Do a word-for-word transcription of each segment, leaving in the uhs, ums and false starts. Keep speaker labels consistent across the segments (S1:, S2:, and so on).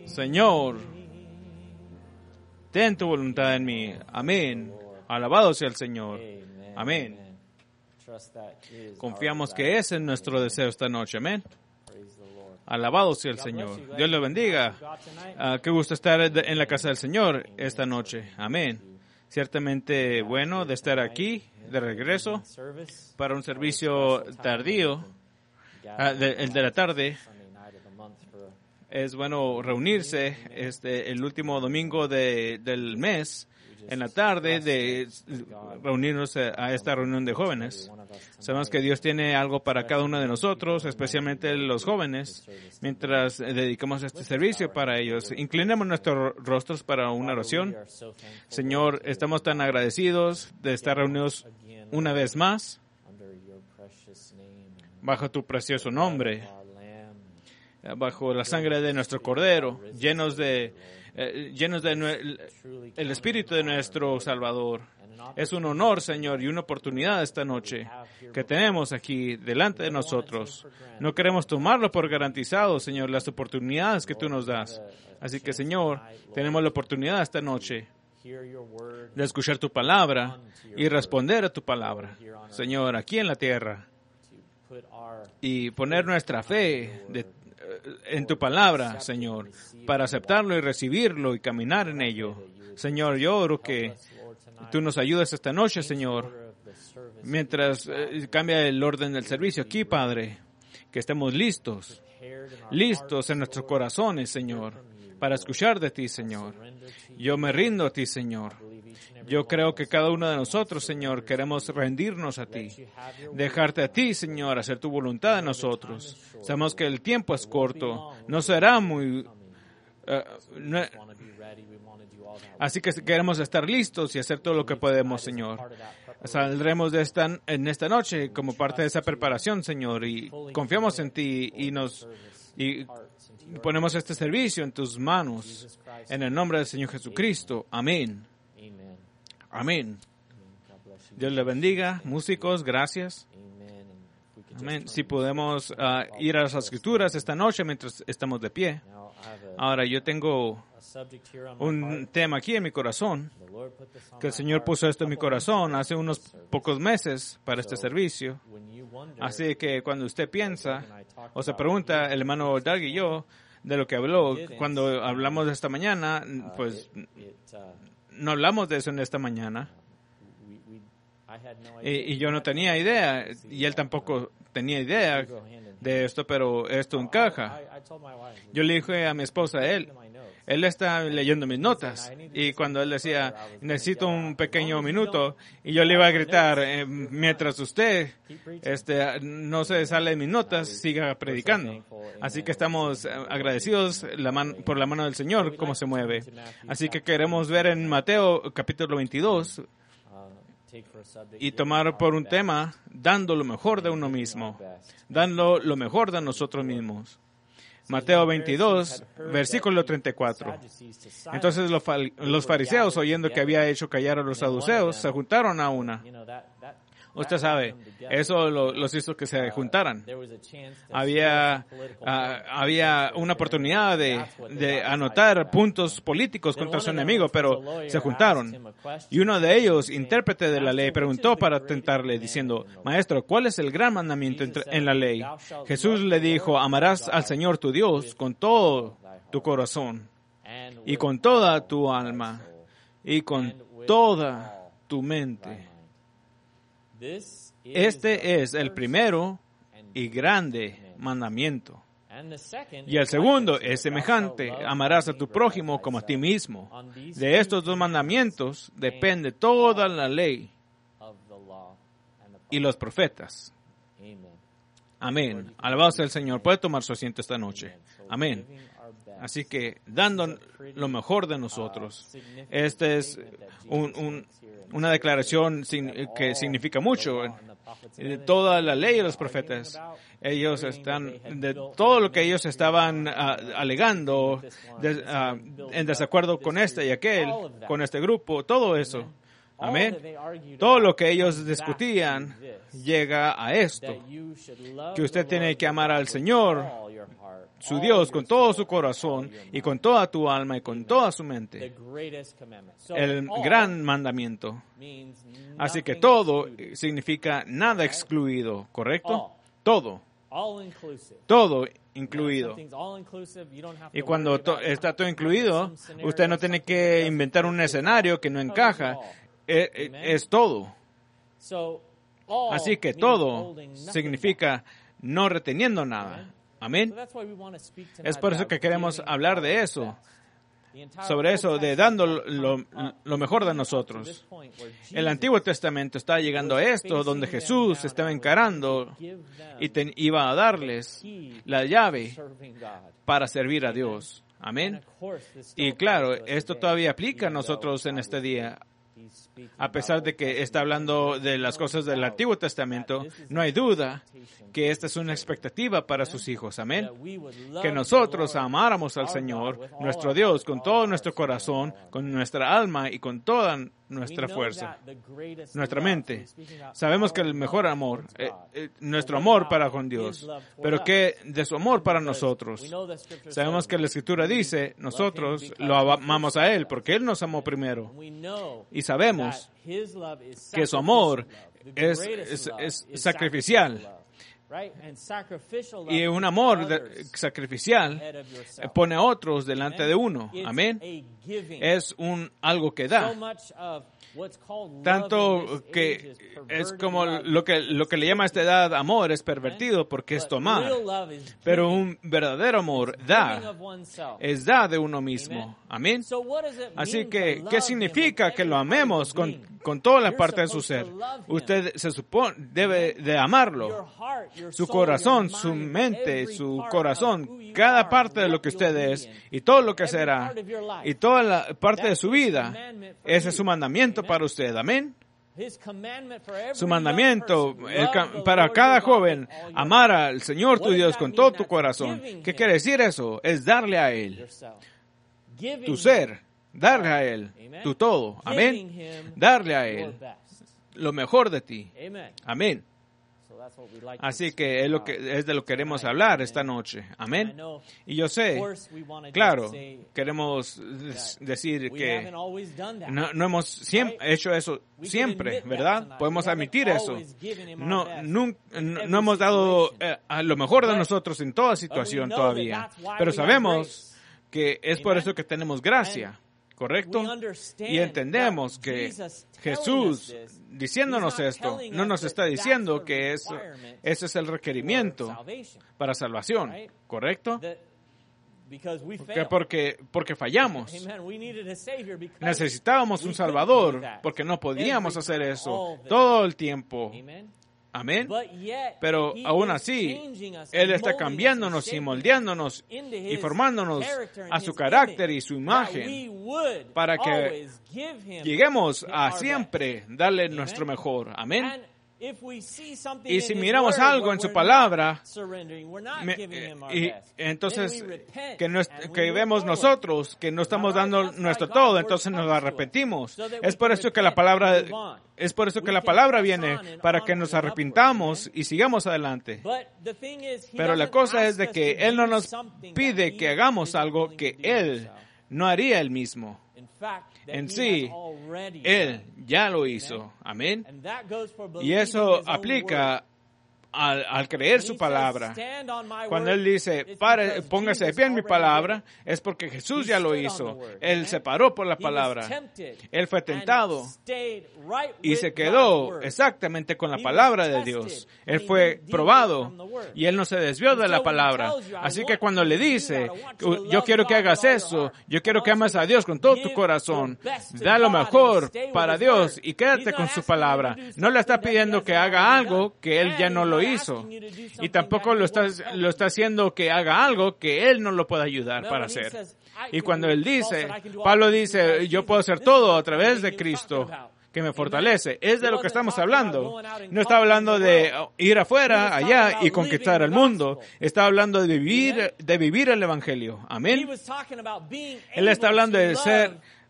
S1: Señor, ten tu voluntad en mí. Amén. Alabado sea el Señor. Amén. Confiamos que ese es nuestro deseo esta noche. Amén. Alabado sea el Señor. Dios le bendiga. Uh, qué gusto estar en la casa del Señor esta noche. Amén. Ciertamente bueno de estar aquí de regreso para un servicio tardío, uh, de, el de la tarde. Es bueno reunirse este el último domingo de, del mes en la tarde de reunirnos a esta reunión de jóvenes. Sabemos que Dios tiene algo para cada uno de nosotros, especialmente los jóvenes, mientras dedicamos este servicio para ellos. Inclinemos nuestros rostros para una oración. Señor, estamos tan agradecidos de estar reunidos una vez más bajo tu precioso nombre, bajo la sangre de nuestro Cordero, llenos de Eh, llenos de nue- el Espíritu de nuestro Salvador. Es un honor, Señor, y una oportunidad esta noche que tenemos aquí delante de nosotros. No queremos tomarlo por garantizado, Señor, las oportunidades que tú nos das. Así que, Señor, tenemos la oportunidad esta noche de escuchar tu palabra y responder a tu palabra, Señor, aquí en la tierra, y poner nuestra fe de en tu palabra, Señor, para aceptarlo y recibirlo y caminar en ello. Señor, yo oro que tú nos ayudes esta noche, Señor, mientras eh, cambia el orden del servicio aquí, Padre, que estemos listos, listos en nuestros corazones, Señor, para escuchar de ti, Señor. Yo me rindo a ti, Señor. Yo creo que cada uno de nosotros, Señor, queremos rendirnos a ti, dejarte a ti, Señor, hacer tu voluntad en nosotros. Sabemos que el tiempo es corto, no será muy... Uh, no, así que queremos estar listos y hacer todo lo que podemos, Señor. Saldremos de esta, en esta noche como parte de esa preparación, Señor, y confiamos en ti y nos... Y, ponemos este servicio en tus manos, en el nombre del Señor Jesucristo. Amén. Amén. Dios le bendiga. Músicos, gracias. Amén. Si podemos uh, ir a las Escrituras esta noche mientras estamos de pie. Ahora, yo tengo un tema aquí en mi corazón, que el Señor puso esto en mi corazón hace unos pocos meses para este servicio. Así que cuando usted piensa o se pregunta, el hermano Doug y yo, de lo que habló, cuando hablamos de esta mañana, pues no hablamos de eso en esta mañana. Y, y yo no tenía idea, y él tampoco tenía idea de esto, pero esto encaja. Yo le dije a mi esposa, él, él está leyendo mis notas, y cuando él decía, necesito un pequeño minuto, y yo le iba a gritar, eh, mientras usted este, no se sale de mis notas, siga predicando. Así que estamos agradecidos la man, por la mano del Señor, cómo se mueve. Así que queremos ver en Mateo capítulo veintidós, y tomar por un tema, dando lo mejor de uno mismo, dando lo mejor de nosotros mismos. Mateo veintidós, versículo treinta y cuatro. Entonces los fariseos, oyendo que había hecho callar a los saduceos, se juntaron a una. Usted sabe, eso lo, los hizo que se juntaran. Había, uh, había una oportunidad de, de anotar puntos políticos contra su enemigo, pero se juntaron. Y uno de ellos, intérprete de la ley, preguntó para tentarle, diciendo, Maestro, ¿cuál es el gran mandamiento en la ley? Jesús le dijo, amarás al Señor tu Dios con todo tu corazón, y con toda tu alma, y con toda tu mente. Este es el primero y grande mandamiento. Y el segundo es semejante, amarás a tu prójimo como a ti mismo. De estos dos mandamientos depende toda la ley y los profetas. Amén. Alabado sea el Señor. Puede tomar su asiento esta noche. Amén. Así que, dando lo mejor de nosotros. Esta es un, un, una declaración sin, que significa mucho. De toda la ley de los profetas, ellos están, de todo lo que ellos estaban uh, alegando, de, uh, en desacuerdo con este y aquel, con este grupo, todo eso, Amén. Todo lo que ellos discutían llega a esto, que usted tiene que amar al Señor, su Dios, con todo su corazón y con toda tu alma y con toda su mente. El gran mandamiento. Así que todo significa nada excluido, ¿correcto? Todo. Todo incluido. Y cuando to- está todo incluido, usted no tiene que inventar un escenario que no encaja. Es, es todo. Así que todo significa no reteniendo nada. Amén. Es por eso que queremos hablar de eso, sobre eso, de dando lo, lo mejor de nosotros. El Antiguo Testamento está llegando a esto, donde Jesús estaba encarando y te, iba a darles la llave para servir a Dios. Amén. Y claro, esto todavía aplica a nosotros en este día. A pesar de que está hablando de las cosas del Antiguo Testamento, no hay duda que esta es una expectativa para sus hijos. Amén. Que nosotros amáramos al Señor, nuestro Dios, con todo nuestro corazón, con nuestra alma y con toda nuestra fuerza, nuestra mente. Sabemos que el mejor amor, eh, eh, nuestro amor para con Dios, pero que de su amor para nosotros. Sabemos que la Escritura dice, nosotros lo amamos a Él porque Él nos amó primero. Y sabemos que su amor es, es, es sacrificial. Y un amor de, sacrificial pone a otros delante de uno. Amén. Es un algo que da. Tanto que es como lo que lo que le llama a esta edad amor es pervertido porque es tomar. Pero un verdadero amor da, es da de uno mismo. Amén. Así que, ¿qué significa que lo amemos con, con toda la parte de su ser? Usted se supone, debe de amarlo. Su corazón, su mente, su corazón, cada parte de lo que usted es y todo lo que será y toda la parte de su vida, ese es su mandamiento para usted. Amén. Su mandamiento el, para cada joven, amar al Señor tu Dios con todo tu corazón. ¿Qué quiere decir eso? Es darle a Él tu ser, darle a Él tu todo. Amén. Darle a Él lo mejor de ti. Amén. Así que es, lo que es de lo que queremos hablar esta noche. Amén. Y yo sé, claro, queremos decir que no, no hemos siempre hecho eso siempre, ¿verdad? Podemos admitir eso. No, nunca, no, no hemos dado eh, a lo mejor de nosotros en toda situación todavía. Pero sabemos que es por eso que tenemos gracia. ¿Correcto? Y entendemos que Jesús, diciéndonos esto, no nos está diciendo que eso, ese es el requerimiento para salvación. ¿Correcto? Porque, porque, porque fallamos. Necesitábamos un Salvador porque no podíamos hacer eso todo el tiempo. Amén. Pero aún así, Él está cambiándonos y moldeándonos y formándonos a su carácter y su imagen para que lleguemos a siempre darle nuestro mejor. Amén. Y si miramos algo en su palabra, me, y entonces que, no, que vemos nosotros que no estamos dando nuestro todo, entonces nos arrepentimos. Es por eso que la palabra es por eso que la palabra viene para que nos arrepintamos y sigamos adelante. Pero la cosa es de que Él no nos pide que hagamos algo que Él no haría Él mismo. En sí, Él ya lo hizo. Amén. Y eso aplica al, al creer su palabra. Cuando Él dice, Pare, póngase de pie en mi palabra, es porque Jesús ya lo hizo. Él se paró por la palabra. Él fue tentado y se quedó exactamente con la palabra de Dios. Él fue probado y Él no se desvió de la palabra. Así que cuando le dice, yo quiero que hagas eso, yo quiero que ames a Dios con todo tu corazón, da lo mejor para Dios y quédate con su palabra. No le está pidiendo que haga algo que Él ya no lo hizo. Y tampoco lo está, lo está haciendo que haga algo que Él no lo pueda ayudar para hacer. Y cuando Él dice, Pablo dice, yo puedo hacer todo a través de Cristo que me fortalece. Es de lo que estamos hablando. No está hablando de ir afuera, allá y conquistar el mundo. Está hablando de vivir, de vivir el Evangelio. Amén. Él está hablando de ser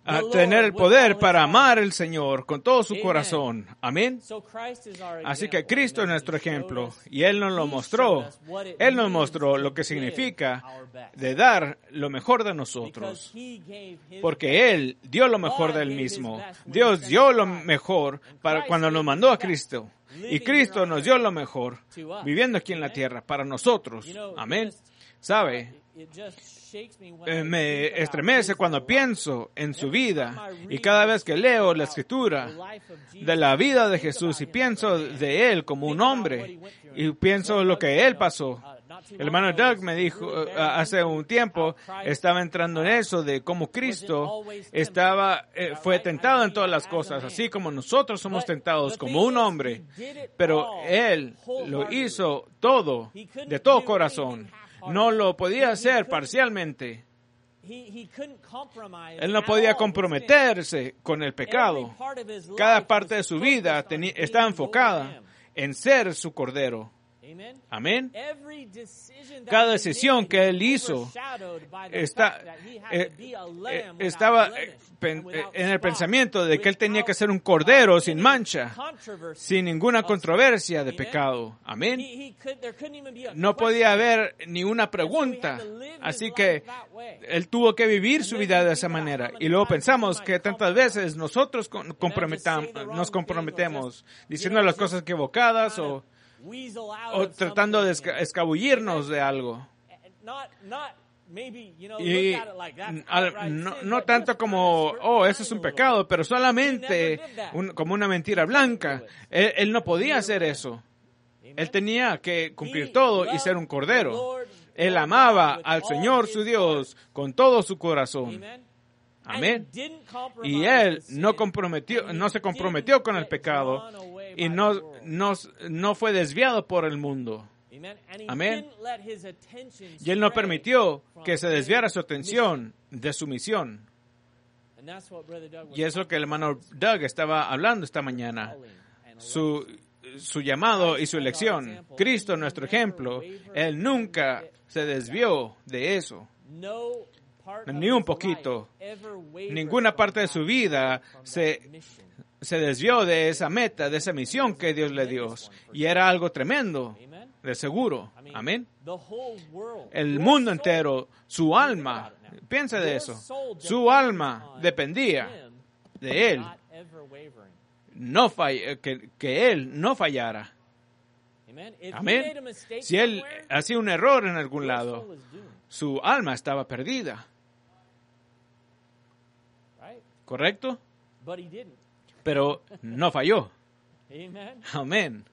S1: a tener el poder para amar al Señor con todo su corazón. Amén. Así que Cristo es nuestro ejemplo y Él nos lo mostró. Él nos mostró lo que significa de dar lo mejor de nosotros. Porque Él dio lo mejor de Él mismo. Dios dio lo mejor para cuando nos mandó a Cristo. Y Cristo nos dio lo mejor viviendo aquí en la tierra para nosotros. Amén. ¿Sabe? Eh, me estremece cuando pienso en su vida y cada vez que leo la escritura de la vida de Jesús y pienso de Él como un hombre y pienso lo que Él pasó. El hermano Doug me dijo uh, hace un tiempo, estaba entrando en eso de cómo Cristo estaba, eh, fue tentado en todas las cosas, así como nosotros somos tentados como un hombre, pero Él lo hizo todo, de todo corazón. No lo podía hacer parcialmente. Él no podía comprometerse con el pecado. Cada parte de su vida tenía, estaba enfocada en ser su cordero. Amén. Cada decisión que él hizo está, eh, eh, estaba eh, pen, eh, en el pensamiento de que él tenía que ser un cordero sin mancha, sin ninguna controversia de pecado. Amén. No podía haber ni una pregunta, así que él tuvo que vivir su vida de esa manera. Y luego pensamos que tantas veces nosotros nos comprometemos diciendo las cosas equivocadas o o tratando de escabullirnos de algo. Y no, no tanto como, oh, eso es un pecado, pero solamente un, como una mentira blanca. Él, él no podía hacer eso. Él tenía que cumplir todo y ser un cordero. Él amaba al Señor su Dios con todo su corazón. Amén. Y él no comprometió, no se comprometió con el pecado y no, no, no fue desviado por el mundo. Amén. Y él no permitió que se desviara su atención de su misión. Y es lo que el hermano Doug estaba hablando esta mañana. Su, su llamado y su elección. Cristo, nuestro ejemplo, él nunca se desvió de eso. Ni un poquito. Ninguna parte de su vida se, se desvió de esa meta, de esa misión que Dios le dio. Y era algo tremendo, de seguro. Amén. El mundo entero, su alma, piensa de eso. Su alma dependía de Él. No fall, que, que Él no fallara. Amén. Si Él hacía un error en algún lado, su alma estaba perdida. ¿Correcto? Pero no falló. Amén.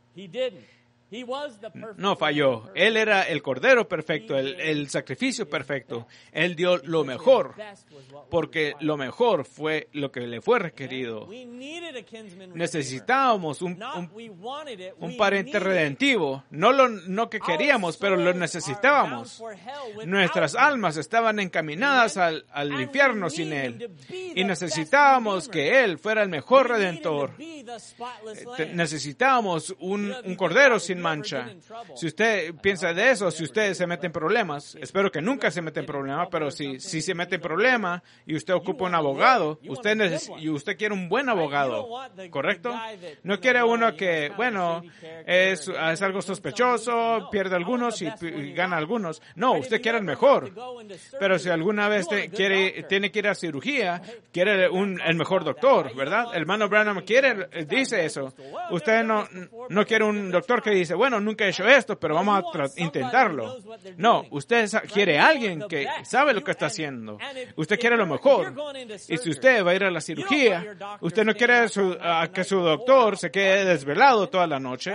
S1: No falló. Él era el cordero perfecto, el, el sacrificio perfecto. Él dio lo mejor, porque lo mejor fue lo que le fue requerido. Necesitábamos un, un, un pariente redentivo. No lo no que queríamos, pero lo necesitábamos. Nuestras almas estaban encaminadas al, al infierno sin Él. Y necesitábamos que Él fuera el mejor redentor. Necesitábamos un, un cordero sin mancha. Si usted piensa de eso, si usted se mete en problemas, espero que nunca se mete en problemas, pero si, si se mete en problemas y usted ocupa un abogado, usted neces- y usted quiere un buen abogado, ¿correcto? No quiere uno que, bueno, es, es algo sospechoso, pierde algunos y, y gana algunos. No, usted quiere el mejor. Pero si alguna vez te, quiere, tiene que ir a cirugía, quiere un, el mejor doctor, ¿verdad? El hermano Branham quiere, dice eso. Usted no, no quiere un doctor que dice, bueno, nunca he hecho esto, pero vamos a tra- intentarlo. No, usted sa- quiere a alguien que sabe lo que está haciendo. Usted quiere lo mejor. Y si usted va a ir a la cirugía, usted no quiere su, a que su doctor se quede desvelado toda la noche,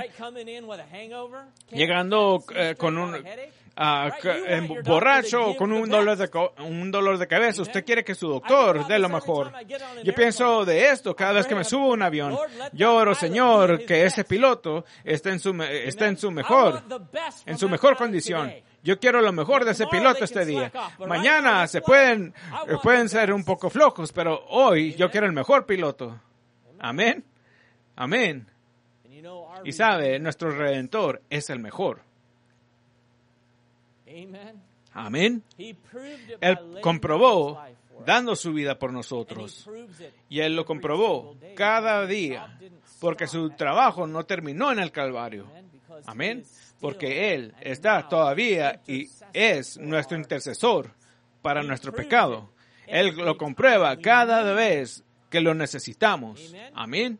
S1: llegando eh, con un... Uh, en borracho o con un dolor de un dolor de cabeza. Usted quiere que su doctor dé lo mejor. Yo pienso de esto cada vez que me subo a un avión. Yo oro, Señor, que ese piloto esté en su esté en su mejor en su mejor condición. Yo quiero lo mejor de ese piloto este día. Mañana se pueden pueden ser un poco flojos, pero hoy yo quiero el mejor piloto. Amén. Amén. Y sabe, nuestro Redentor es el mejor. Amén. Él comprobó dando su vida por nosotros. Y Él lo comprobó cada día, porque su trabajo no terminó en el Calvario. Amén. Porque Él está todavía y es nuestro intercesor para nuestro pecado. Él lo comprueba cada vez que lo necesitamos. Amén.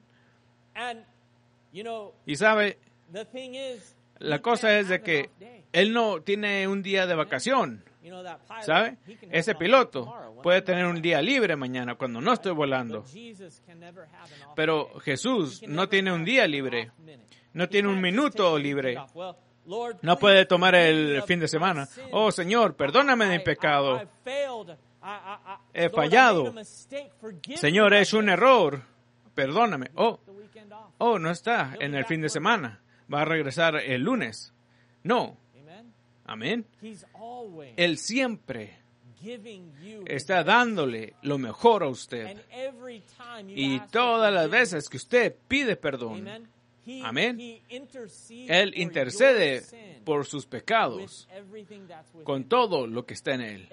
S1: Y sabe, la cosa es de que Él no tiene un día de vacación. ¿Sabe? Ese piloto puede tener un día libre mañana cuando no estoy volando. Pero Jesús no tiene un día libre. No tiene un minuto libre. No puede tomar el fin de semana. Oh, Señor, perdóname de mi pecado. He fallado. Señor, he hecho un error. Perdóname. Oh, oh, no está en el fin de semana. Va a regresar el lunes. No. Amén. Él siempre está dándole lo mejor a usted. Y todas las veces que usted pide perdón, amén, Él intercede por sus pecados con todo lo que está en Él.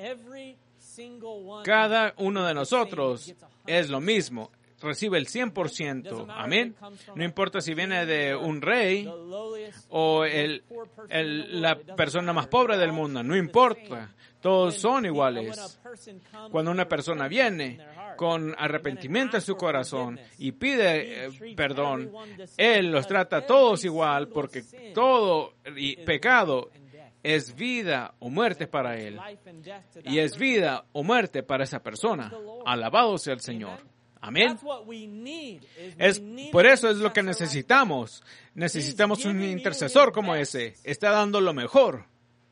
S1: Cada uno de nosotros es lo mismo. Recibe el cien por ciento. Amén. No importa si viene de un rey o el, el, la persona más pobre del mundo. No importa. Todos son iguales. Cuando una persona viene con arrepentimiento en su corazón y pide eh, perdón, Él los trata a todos igual, porque todo y pecado es vida o muerte para Él. Y es vida o muerte para esa persona. Alabado sea el Señor. Amén. Es, por eso es lo que necesitamos. Necesitamos un intercesor como ese. Está dando lo mejor.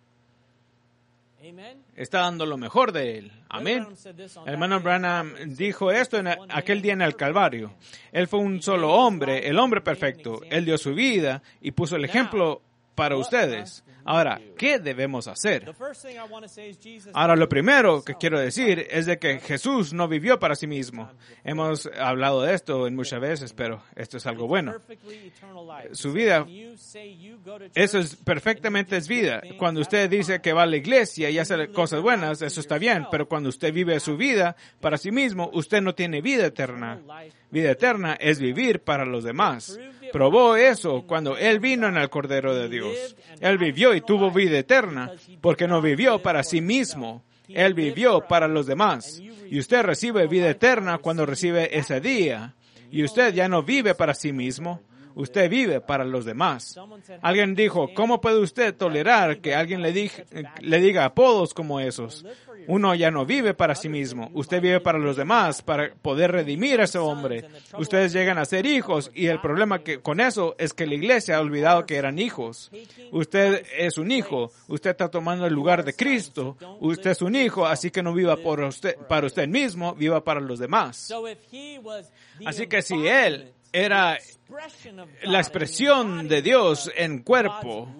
S1: Está dando lo mejor de Él. Amén. El hermano Branham dijo esto en aquel día en el Calvario. Él fue un solo hombre, el hombre perfecto. Él dio su vida y puso el ejemplo para ustedes. Ahora, ¿qué debemos hacer? Ahora, lo primero que quiero decir es de que Jesús no vivió para sí mismo. Hemos hablado de esto en muchas veces, pero esto es algo bueno. Su vida, eso es perfectamente es vida. Cuando usted dice que va a la iglesia y hace cosas buenas, eso está bien, pero cuando usted vive su vida para sí mismo, usted no tiene vida eterna. Vida eterna es vivir para los demás. Probó eso cuando Él vino en el Cordero de Dios. Él vivió y tuvo vida eterna porque no vivió para sí mismo. Él vivió para los demás. Y usted recibe vida eterna cuando recibe ese día. Y usted ya no vive para sí mismo. Usted vive para los demás. Alguien dijo, ¿cómo puede usted tolerar que alguien le, diga, le diga apodos como esos? Uno ya no vive para sí mismo. Usted vive para los demás, para poder redimir a ese hombre. Ustedes llegan a ser hijos y el problema que con eso es que la iglesia ha olvidado que eran hijos. Usted es un hijo. Usted está tomando el lugar de Cristo. Usted es un hijo, así que no viva por usted, para usted mismo, viva para los demás. Así que si Él era la expresión de Dios en cuerpo,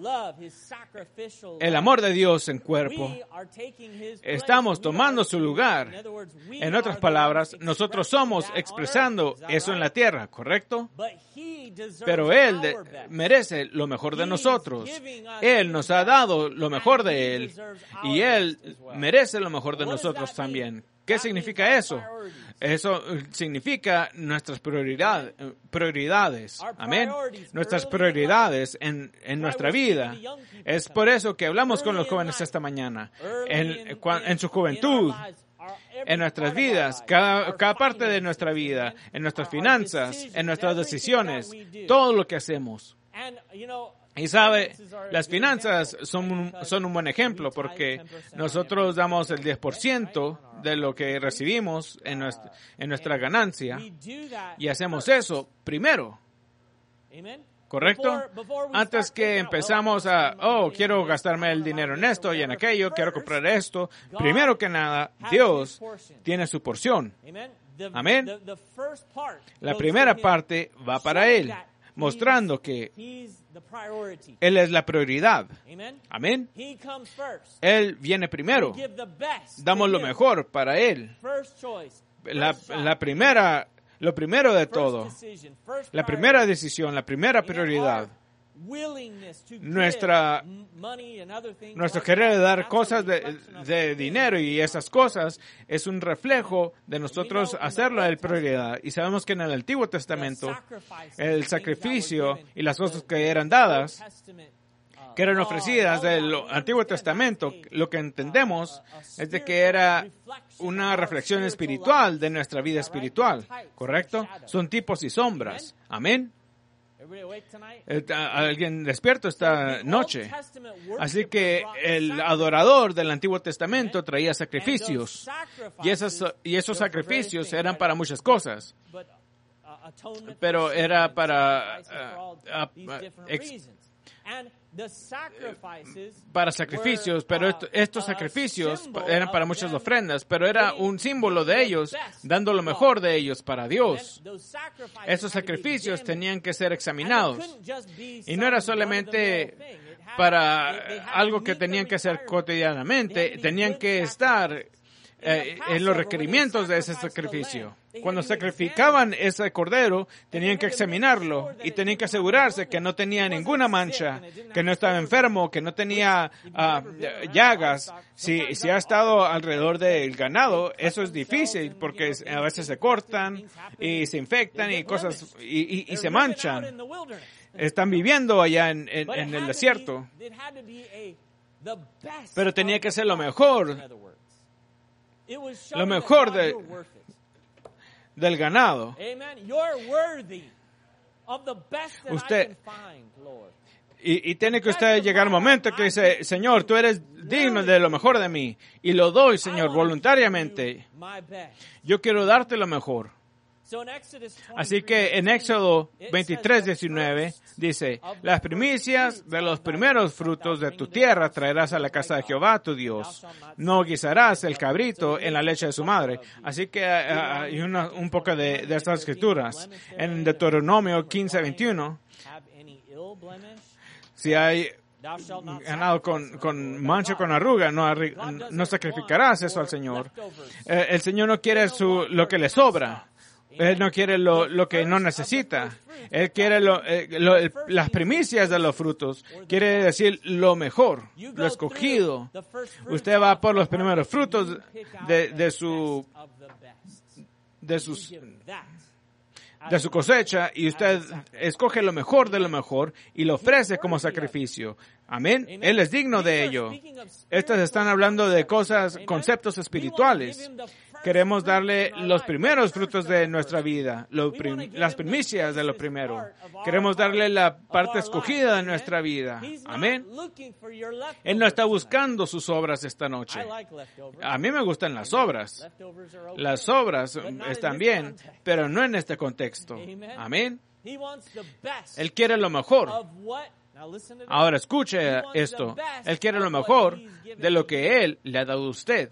S1: el amor de Dios en cuerpo, estamos tomando su lugar. En otras palabras, nosotros somos expresando eso en la tierra, ¿correcto? Pero Él de, merece lo mejor de nosotros. Él nos ha dado lo mejor de Él y Él merece lo mejor de nosotros también. ¿Qué significa eso? Eso significa nuestras prioridad, prioridades. Amén. Nuestras prioridades en, en nuestra vida. Es por eso que hablamos con los jóvenes esta mañana. En, en su juventud, en nuestras vidas, cada, cada parte de nuestra vida, en nuestras finanzas, en nuestras decisiones, todo lo que hacemos. Y sabe, las finanzas son un, son un buen ejemplo porque nosotros damos el diez por ciento de lo que recibimos en nuestra, en nuestra ganancia y hacemos eso primero. ¿Correcto? Antes que empezamos a, oh, quiero gastarme el dinero en esto y en aquello, quiero comprar esto. Primero que nada, Dios tiene su porción. Amén. La primera parte va para Él, mostrando que Él es la prioridad. Amén. Él viene primero. Damos lo mejor para Él. La, la primera, lo primero de todo, la primera decisión, la primera prioridad. nuestra, nuestro querer dar cosas de, de dinero y esas cosas es un reflejo de nosotros hacerlo de prioridad. Y sabemos que en el Antiguo Testamento el sacrificio y las cosas que eran dadas, que eran ofrecidas del Antiguo Testamento, lo que entendemos es de que era una reflexión espiritual de nuestra vida espiritual, ¿correcto? Son tipos y sombras. Amén. Alguien despierto esta noche. Así que el adorador del Antiguo Testamento traía sacrificios. Y, esas, y esos sacrificios eran para muchas cosas. Pero era para... Uh, uh, ex, para sacrificios, pero esto, estos sacrificios eran para muchas ofrendas, pero era un símbolo de ellos, dando lo mejor de ellos para Dios. Esos sacrificios tenían que ser examinados. Y no era solamente para algo que tenían que hacer cotidianamente, tenían que estar Eh, en los requerimientos de ese sacrificio. Cuando sacrificaban ese cordero, tenían que examinarlo y tenían que asegurarse que no tenía ninguna mancha, que no estaba enfermo, que no tenía uh, llagas. Si, si ha estado alrededor del ganado, eso es difícil porque a veces se cortan y se infectan y cosas y, y, y se manchan. Están viviendo allá en, en, en el desierto. Pero tenía que ser lo mejor. Lo mejor de, del ganado. Usted, y, y tiene que usted llegar al momento que dice, Señor, tú eres digno de lo mejor de mí. Y lo doy, Señor, voluntariamente. Yo quiero darte lo mejor. Así que en Éxodo veintitrés, diecinueve dice, las primicias de los primeros frutos de tu tierra traerás a la casa de Jehová tu Dios. No guisarás el cabrito en la leche de su madre. Así que uh, hay una, un poco de, de estas escrituras. En Deuteronomio quince, veintiuno, si hay ganado con, con mancha, con arruga, no, no sacrificarás eso al Señor. Eh, el Señor no quiere su, lo que le sobra. Él no quiere lo, lo que no necesita. Él quiere lo, eh, lo, el, las primicias de los frutos. Quiere decir lo mejor, lo escogido. Usted va por los primeros frutos de, de su de sus de su cosecha y usted escoge lo mejor de lo mejor y lo ofrece como sacrificio. Amén. Él es digno de ello. Estas están hablando de cosas, conceptos espirituales. Queremos darle los primeros frutos de nuestra vida, lo prim, las primicias de lo primero. Queremos darle la parte escogida de nuestra vida. Amén. Él no está buscando sus obras esta noche. A mí me gustan las obras. Las obras están bien, pero no en este contexto. Amén. Él quiere lo mejor. Ahora escuche esto. Él quiere lo mejor de lo que Él le ha dado a usted.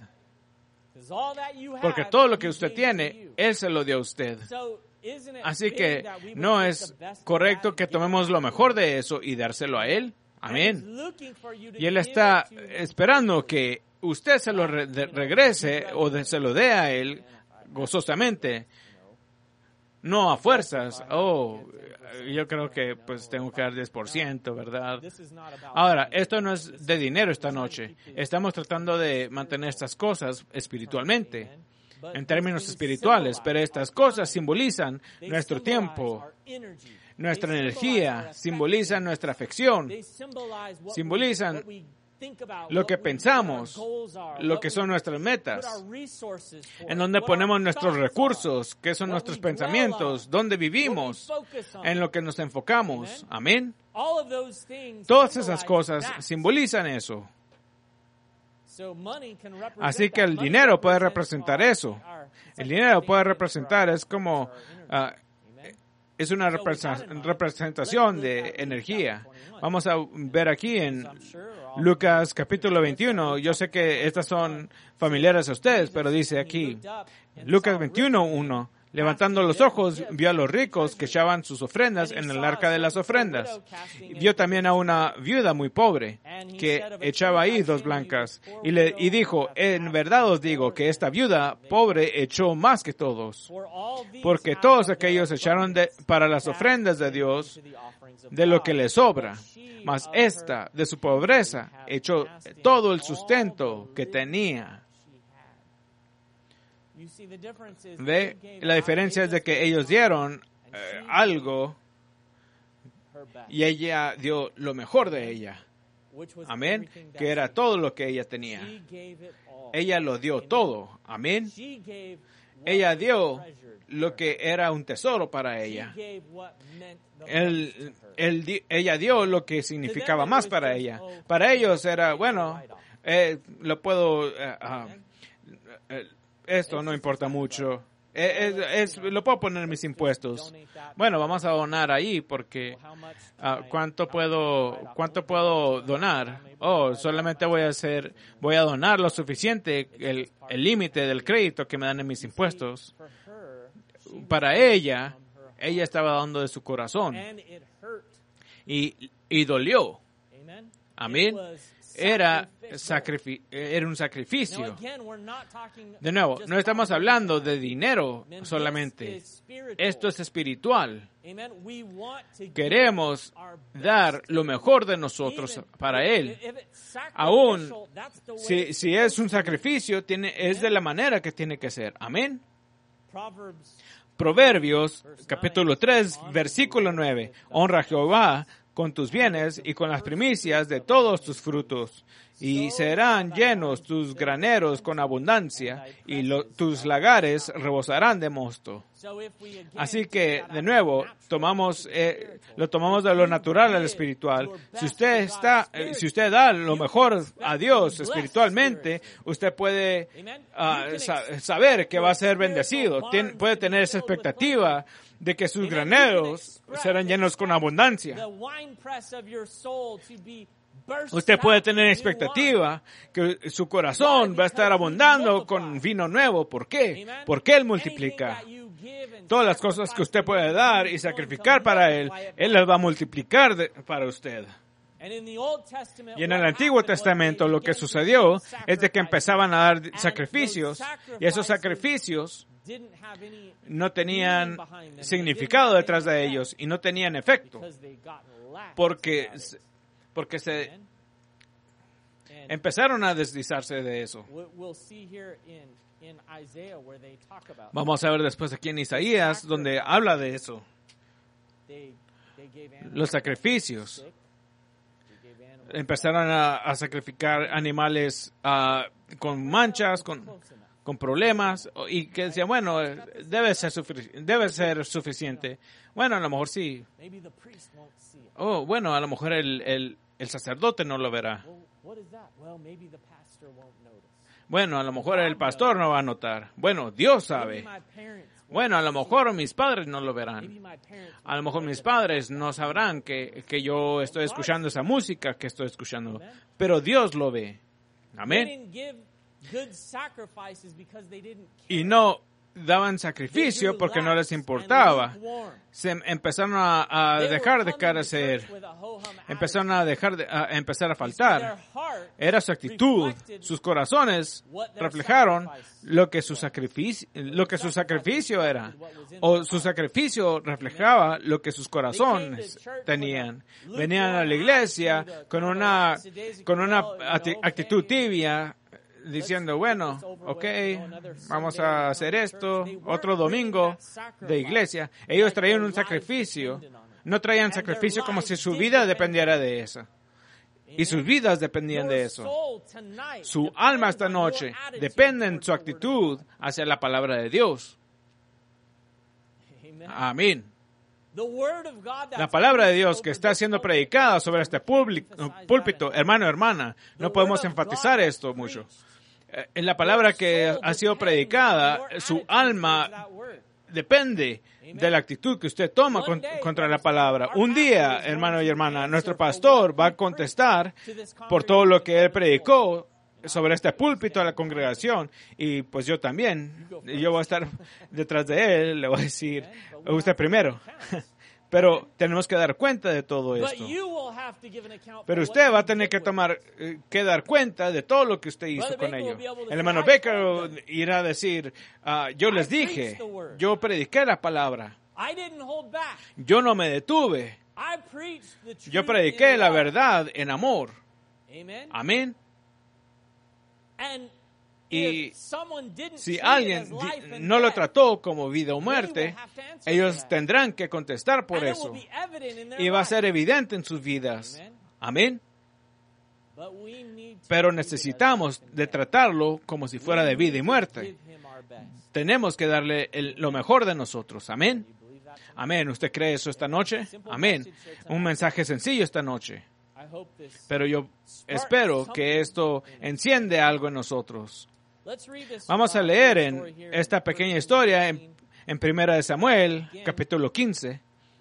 S1: Porque todo lo que usted tiene, Él se lo dio a usted. Así que no es correcto que tomemos lo mejor de eso y dárselo a Él. Amén. Y Él está esperando que usted se lo re- de- regrese o de- se lo dé a Él gozosamente. No a fuerzas. Oh, yo creo que pues tengo que dar diez por ciento, ¿verdad? Ahora, esto no es de dinero esta noche. Estamos tratando de mantener estas cosas espiritualmente, en términos espirituales, pero estas cosas simbolizan nuestro tiempo, nuestra energía, simbolizan nuestra afección, simbolizan lo que pensamos, lo que son nuestras metas, en donde ponemos nuestros recursos, qué son nuestros pensamientos, dónde vivimos, en lo que nos enfocamos. Amén. Todas esas cosas simbolizan eso. Así que el dinero puede representar eso. El dinero puede representar, es como, uh, es una representación de energía. Vamos a ver aquí en Lucas capítulo veintiuno. Yo sé que estas son familiares a ustedes, pero dice aquí, Lucas veintiuno, uno, Levantando los ojos, vio a los ricos que echaban sus ofrendas en el arca de las ofrendas. Vio también a una viuda muy pobre que echaba ahí dos blancas. Y, le, y dijo, en verdad os digo que esta viuda pobre echó más que todos. Porque todos aquellos echaron de, para las ofrendas de Dios de lo que les sobra. Mas esta, de su pobreza, echó todo el sustento que tenía. ¿Ve? La diferencia es de que ellos dieron eh, algo y ella dio lo mejor de ella. Amén. Que era todo lo que ella tenía. Ella lo dio todo. Amén. Ella dio lo que era un tesoro para ella. Él, él, ella dio lo que significaba más para ella. Para ellos era, bueno, eh, lo puedo... Uh, uh, uh, Esto no importa mucho. Es, es, es, lo puedo poner en mis impuestos. Bueno, vamos a donar ahí porque uh, ¿cuánto puedo cuánto puedo donar? Oh, solamente voy a hacer voy a donar lo suficiente, el el límite del crédito que me dan en mis impuestos. Para ella, ella estaba dando de su corazón y y dolió. Amén. Era, sacrifi- era un sacrificio. De nuevo, no estamos hablando de dinero solamente. Esto es espiritual. Queremos dar lo mejor de nosotros para Él. Aún si, si es un sacrificio, tiene, es de la manera que tiene que ser. Amén. Proverbios, capítulo tres, versículo nueve. Honra a Jehová con tus bienes y con las primicias de todos tus frutos, y serán llenos tus graneros con abundancia, y lo, tus lagares rebosarán de mosto. Así que, de nuevo, tomamos, eh, lo tomamos de lo natural al espiritual. Si usted está, eh, si usted da lo mejor a Dios espiritualmente, usted puede uh, sa- saber que va a ser bendecido. Tien, puede tener esa expectativa de que sus graneros serán llenos con abundancia. Usted puede tener expectativa que su corazón va a estar abundando con vino nuevo. ¿Por qué? Porque Él multiplica. Todas las cosas que usted puede dar y sacrificar para Él, Él las va a multiplicar de, para usted. Y en el Antiguo Testamento lo que sucedió es de que empezaban a dar sacrificios, y esos sacrificios no tenían significado detrás de ellos y no tenían efecto, porque, porque se empezaron a deslizarse de eso. Vamos a ver después aquí en Isaías, donde habla de eso. Los sacrificios. Empezaron a, a sacrificar animales uh, con manchas, con, con problemas, y que decían, bueno, debe ser, sufic- debe ser suficiente. Bueno, a lo mejor sí. Oh, bueno, a lo mejor el, el, el sacerdote no lo verá. Bueno, a lo mejor el pastor no va a notar. Bueno, Dios sabe. Bueno, a lo mejor mis padres no lo verán. A lo mejor mis padres no sabrán que, que yo estoy escuchando esa música que estoy escuchando. Pero Dios lo ve. Amén. Y no daban sacrificio porque no les importaba. Se empezaron a, a dejar de carecer. Empezaron a dejar de, a empezar a faltar. Era su actitud. Sus corazones reflejaron lo que su sacrificio, lo que su sacrificio era. O su sacrificio reflejaba lo que sus corazones tenían. Venían a la iglesia con una, con una actitud tibia, diciendo, bueno, ok, vamos a hacer esto, otro domingo de iglesia. Ellos traían un sacrificio, no traían sacrificio como si su vida dependiera de eso. Y sus vidas dependían de eso. Su alma esta noche depende en su actitud hacia la palabra de Dios. Amén. La palabra de Dios que está siendo predicada sobre este púlpito, hermano, hermana, no podemos enfatizar esto mucho. En la palabra que ha sido predicada, su alma depende de la actitud que usted toma con, contra la palabra. Un día, hermano y hermana, nuestro pastor va a contestar por todo lo que él predicó sobre este púlpito a la congregación, y pues yo también, yo voy a estar detrás de él, le voy a decir, usted primero. Pero tenemos que dar cuenta de todo esto. Pero usted va a tener que tomar, que dar cuenta de todo lo que usted hizo con ellos. El hermano Baker irá a decir, uh, yo les dije, yo prediqué la palabra. Yo no me detuve. Yo prediqué la verdad en amor. Amén. Y si alguien no lo trató como vida o muerte, ellos tendrán que contestar por eso. Y va a ser evidente en sus vidas. Amén. Pero necesitamos de tratarlo como si fuera de vida y muerte. Tenemos que darle el, lo mejor de nosotros. Amén. Amén. ¿Usted cree eso esta noche? Amén. Un mensaje sencillo esta noche. Pero yo espero que esto enciende algo en nosotros. Vamos a leer en esta pequeña historia en, en Primera de Samuel, capítulo quince.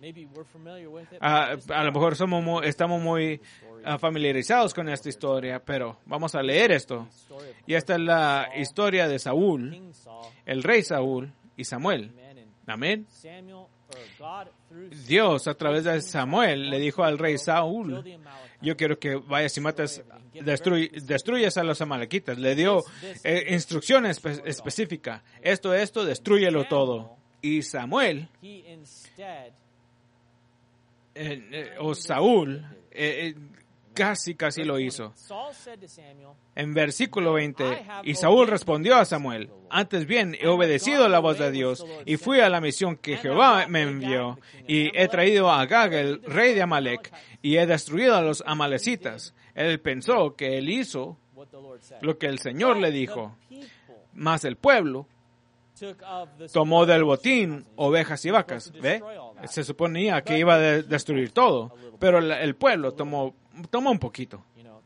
S1: A, a lo mejor somos muy, estamos muy uh, familiarizados con esta historia, pero vamos a leer esto. Y esta es la historia de Saúl, el rey Saúl y Samuel. Amén. Dios, a través de Samuel, le dijo al rey Saúl, yo quiero que vayas y mates, destruy, destruyas a los amalequitas. Le dio eh, instrucciones espe- específicas. Esto, esto, destrúyelo todo. Y Samuel, eh, eh, o Saúl, eh, eh, casi, casi lo hizo. En versículo veinte, y Saúl respondió a Samuel, antes bien he obedecido la voz de Dios y fui a la misión que Jehová me envió y he traído a Agag, el rey de Amalec, y he destruido a los amalecitas. Él pensó que él hizo lo que el Señor le dijo, mas el pueblo tomó del botín ovejas y vacas. ¿Ve? Se suponía que iba a de- destruir todo, pero el, el pueblo tomó, tomó un poquito.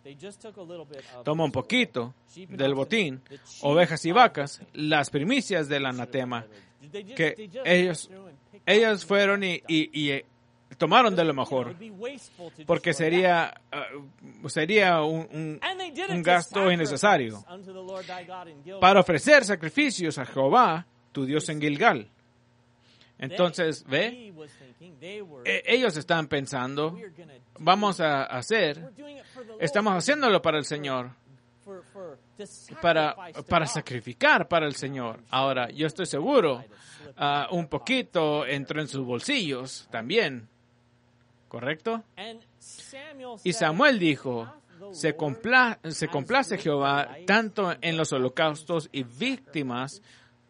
S1: Tomó un poquito del botín, ovejas y vacas, las primicias del anatema, que ellos, ellos fueron y, y, y tomaron de lo mejor, porque sería, uh, sería un, un, un gasto innecesario para ofrecer sacrificios a Jehová, tu Dios en Gilgal. Entonces, ¿ve? E- ellos están pensando, vamos a hacer, estamos haciéndolo para el Señor, para, para sacrificar para el Señor. Ahora, yo estoy seguro, uh, un poquito entró en sus bolsillos también, ¿correcto? Y Samuel dijo, se, compla- se complace Jehová tanto en los holocaustos y víctimas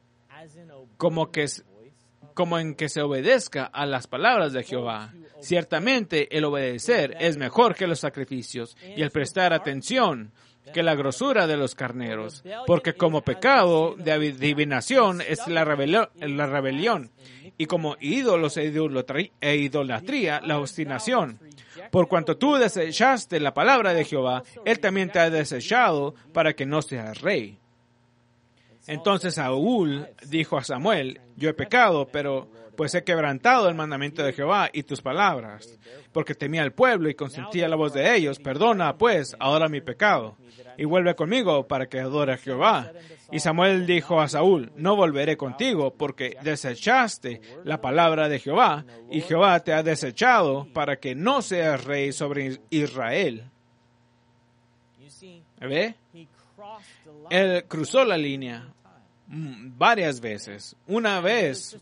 S1: como que como en que se obedezca a las palabras de Jehová. Ciertamente el obedecer es mejor que los sacrificios y el prestar atención que la grosura de los carneros, porque como pecado de adivinación es la, rebelio- la rebelión y como ídolos e idolatría, e idolatría la obstinación. Por cuanto tú desechaste la palabra de Jehová, Él también te ha desechado para que no seas rey. Entonces Saúl dijo a Samuel, yo he pecado, pero pues he quebrantado el mandamiento de Jehová y tus palabras, porque temía al pueblo y consentía la voz de ellos. Perdona, pues, ahora mi pecado, y vuelve conmigo para que adore a Jehová. Y Samuel dijo a Saúl, no volveré contigo, porque desechaste la palabra de Jehová, y Jehová te ha desechado para que no seas rey sobre Israel. ¿Ve? Él cruzó la línea varias veces. Una vez,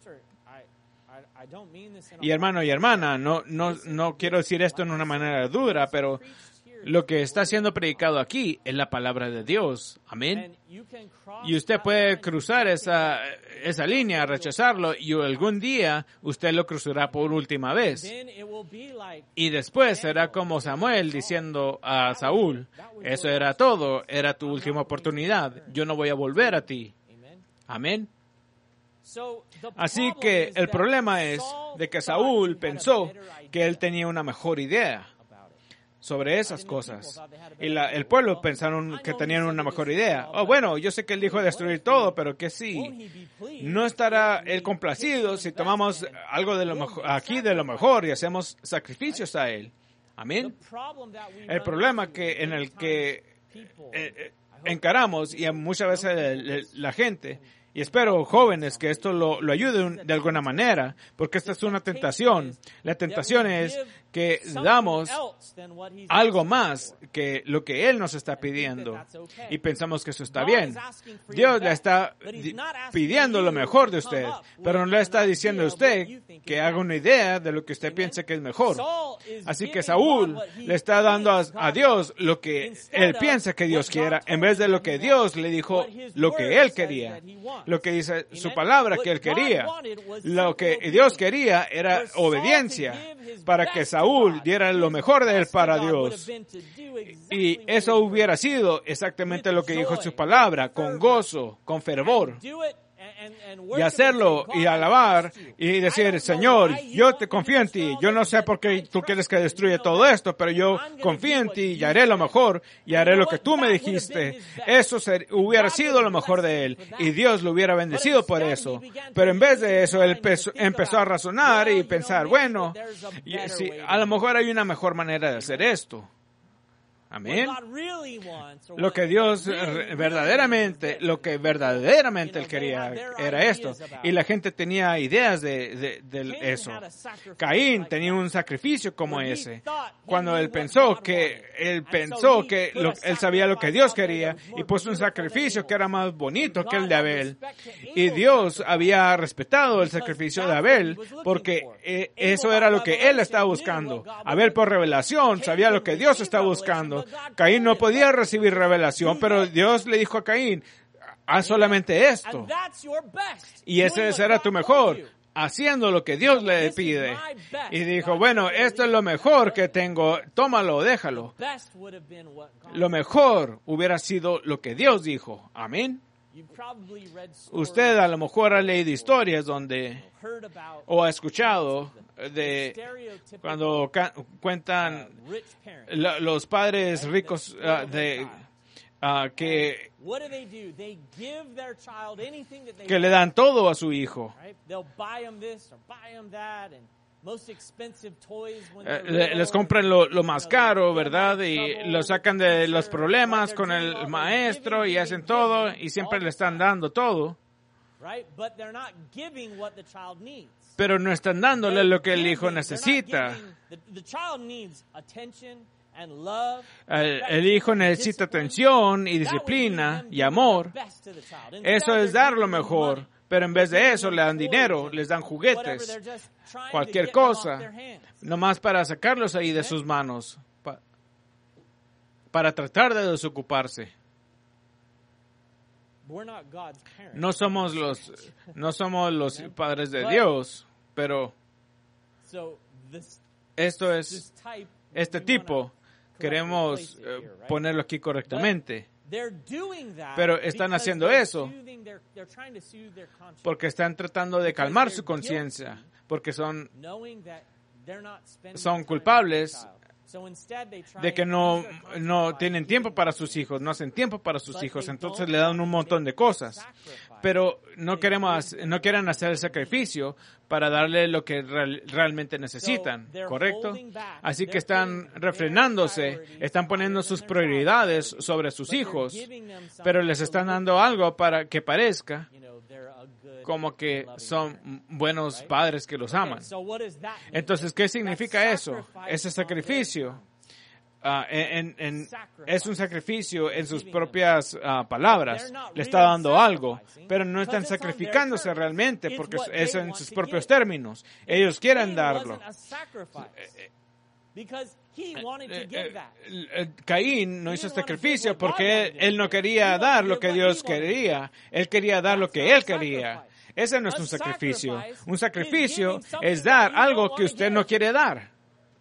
S1: y hermano y hermana, no, no, no quiero decir esto en una manera dura, pero lo que está siendo predicado aquí es la palabra de Dios. Amén. Y usted puede cruzar esa, esa línea, rechazarlo, y algún día usted lo cruzará por última vez. Y después será como Samuel diciendo a Saúl, eso era todo, era tu última oportunidad, yo no voy a volver a ti. Amén. Así que el problema es de que Saúl pensó que él tenía una mejor idea sobre esas cosas. Y la, el pueblo pensaron que tenían una mejor idea. Oh, bueno, yo sé que él dijo destruir todo, pero que sí. ¿No estará él complacido si tomamos algo de lo mejor, aquí de lo mejor y hacemos sacrificios a él? Amén. El problema que en el que eh, encaramos, y muchas veces la gente, y espero, jóvenes, que esto lo, lo ayude de alguna manera, porque esta es una tentación. La tentación es que damos algo más que lo que Él nos está pidiendo, y pensamos que eso está bien. Dios le está pidiendo lo mejor de usted, pero no le está diciendo a usted que haga una idea de lo que usted piensa que es mejor. Así que Saúl le está dando a, a Dios lo que él piensa que Dios quiera, en vez de lo que Dios le dijo lo que él quería. Lo que dice su palabra que él quería. Lo que Dios quería era obediencia, para que Saúl diera lo mejor de él para Dios. Y eso hubiera sido exactamente lo que dijo su palabra, con gozo, con fervor. Y hacerlo y alabar y decir, Señor, yo te confío en ti. Yo no sé por qué tú quieres que destruya todo esto, pero yo confío en ti y haré lo mejor y haré lo que tú me dijiste. Eso ser, hubiera sido lo mejor de él y Dios lo hubiera bendecido por eso. Pero en vez de eso, él empezó, empezó a razonar y pensar, bueno, si, a lo mejor hay una mejor manera de hacer esto. Amén. Lo que Dios verdaderamente, lo que verdaderamente Él quería era esto. Y la gente tenía ideas de, de, de eso. Caín tenía un sacrificio como ese. Cuando él pensó que, él pensó que lo, él sabía lo que Dios quería y puso un sacrificio que era más bonito que el de Abel. Y Dios había respetado el sacrificio de Abel porque eh, eso era lo que él estaba buscando. Abel por revelación sabía lo que Dios estaba buscando. Caín no podía recibir revelación, pero Dios le dijo a Caín, haz solamente esto. Y ese será tu mejor, haciendo lo que Dios le pide. Y dijo, bueno, esto es lo mejor que tengo, tómalo, déjalo. Lo mejor hubiera sido lo que Dios dijo. Amén. Usted a lo mejor ha leído historias donde, o ha escuchado de cuando ca- cuentan la, los padres ricos uh, de uh, que que le dan todo a su hijo. Eh, les compran lo, lo más caro, ¿verdad? Y lo sacan de los problemas con el maestro y hacen todo y siempre le están dando todo. Pero no están dándole lo que el hijo necesita. El, el hijo necesita atención y disciplina y amor. Eso es dar lo mejor. Pero en vez de eso le dan dinero, les dan juguetes, cualquier cosa, nomás para sacarlos ahí de sus manos, pa, para tratar de desocuparse. No somos los, no somos los padres de Dios, pero esto es, este tipo, queremos eh, ponerlo aquí correctamente. Pero están haciendo eso porque están tratando de calmar su conciencia, porque son, son culpables de que no, no tienen tiempo para sus hijos, no hacen tiempo para sus hijos, entonces le dan un montón de cosas. Pero no queremos, no quieren hacer el sacrificio para darle lo que real, realmente necesitan, ¿correcto? Así que están refrenándose, están poniendo sus prioridades sobre sus hijos, pero les están dando algo para que parezca como que son buenos padres que los aman. Entonces, ¿qué significa eso? Ese sacrificio uh, en, en, es un sacrificio en sus propias uh, palabras. Le está dando algo, pero no están sacrificándose realmente porque es en sus propios términos. Ellos quieren darlo. Caín no hizo sacrificio porque él, él no quería dar lo que Dios quería. Él quería dar lo que él quería. Ese no es un sacrificio. Un sacrificio es dar algo que usted no quiere dar.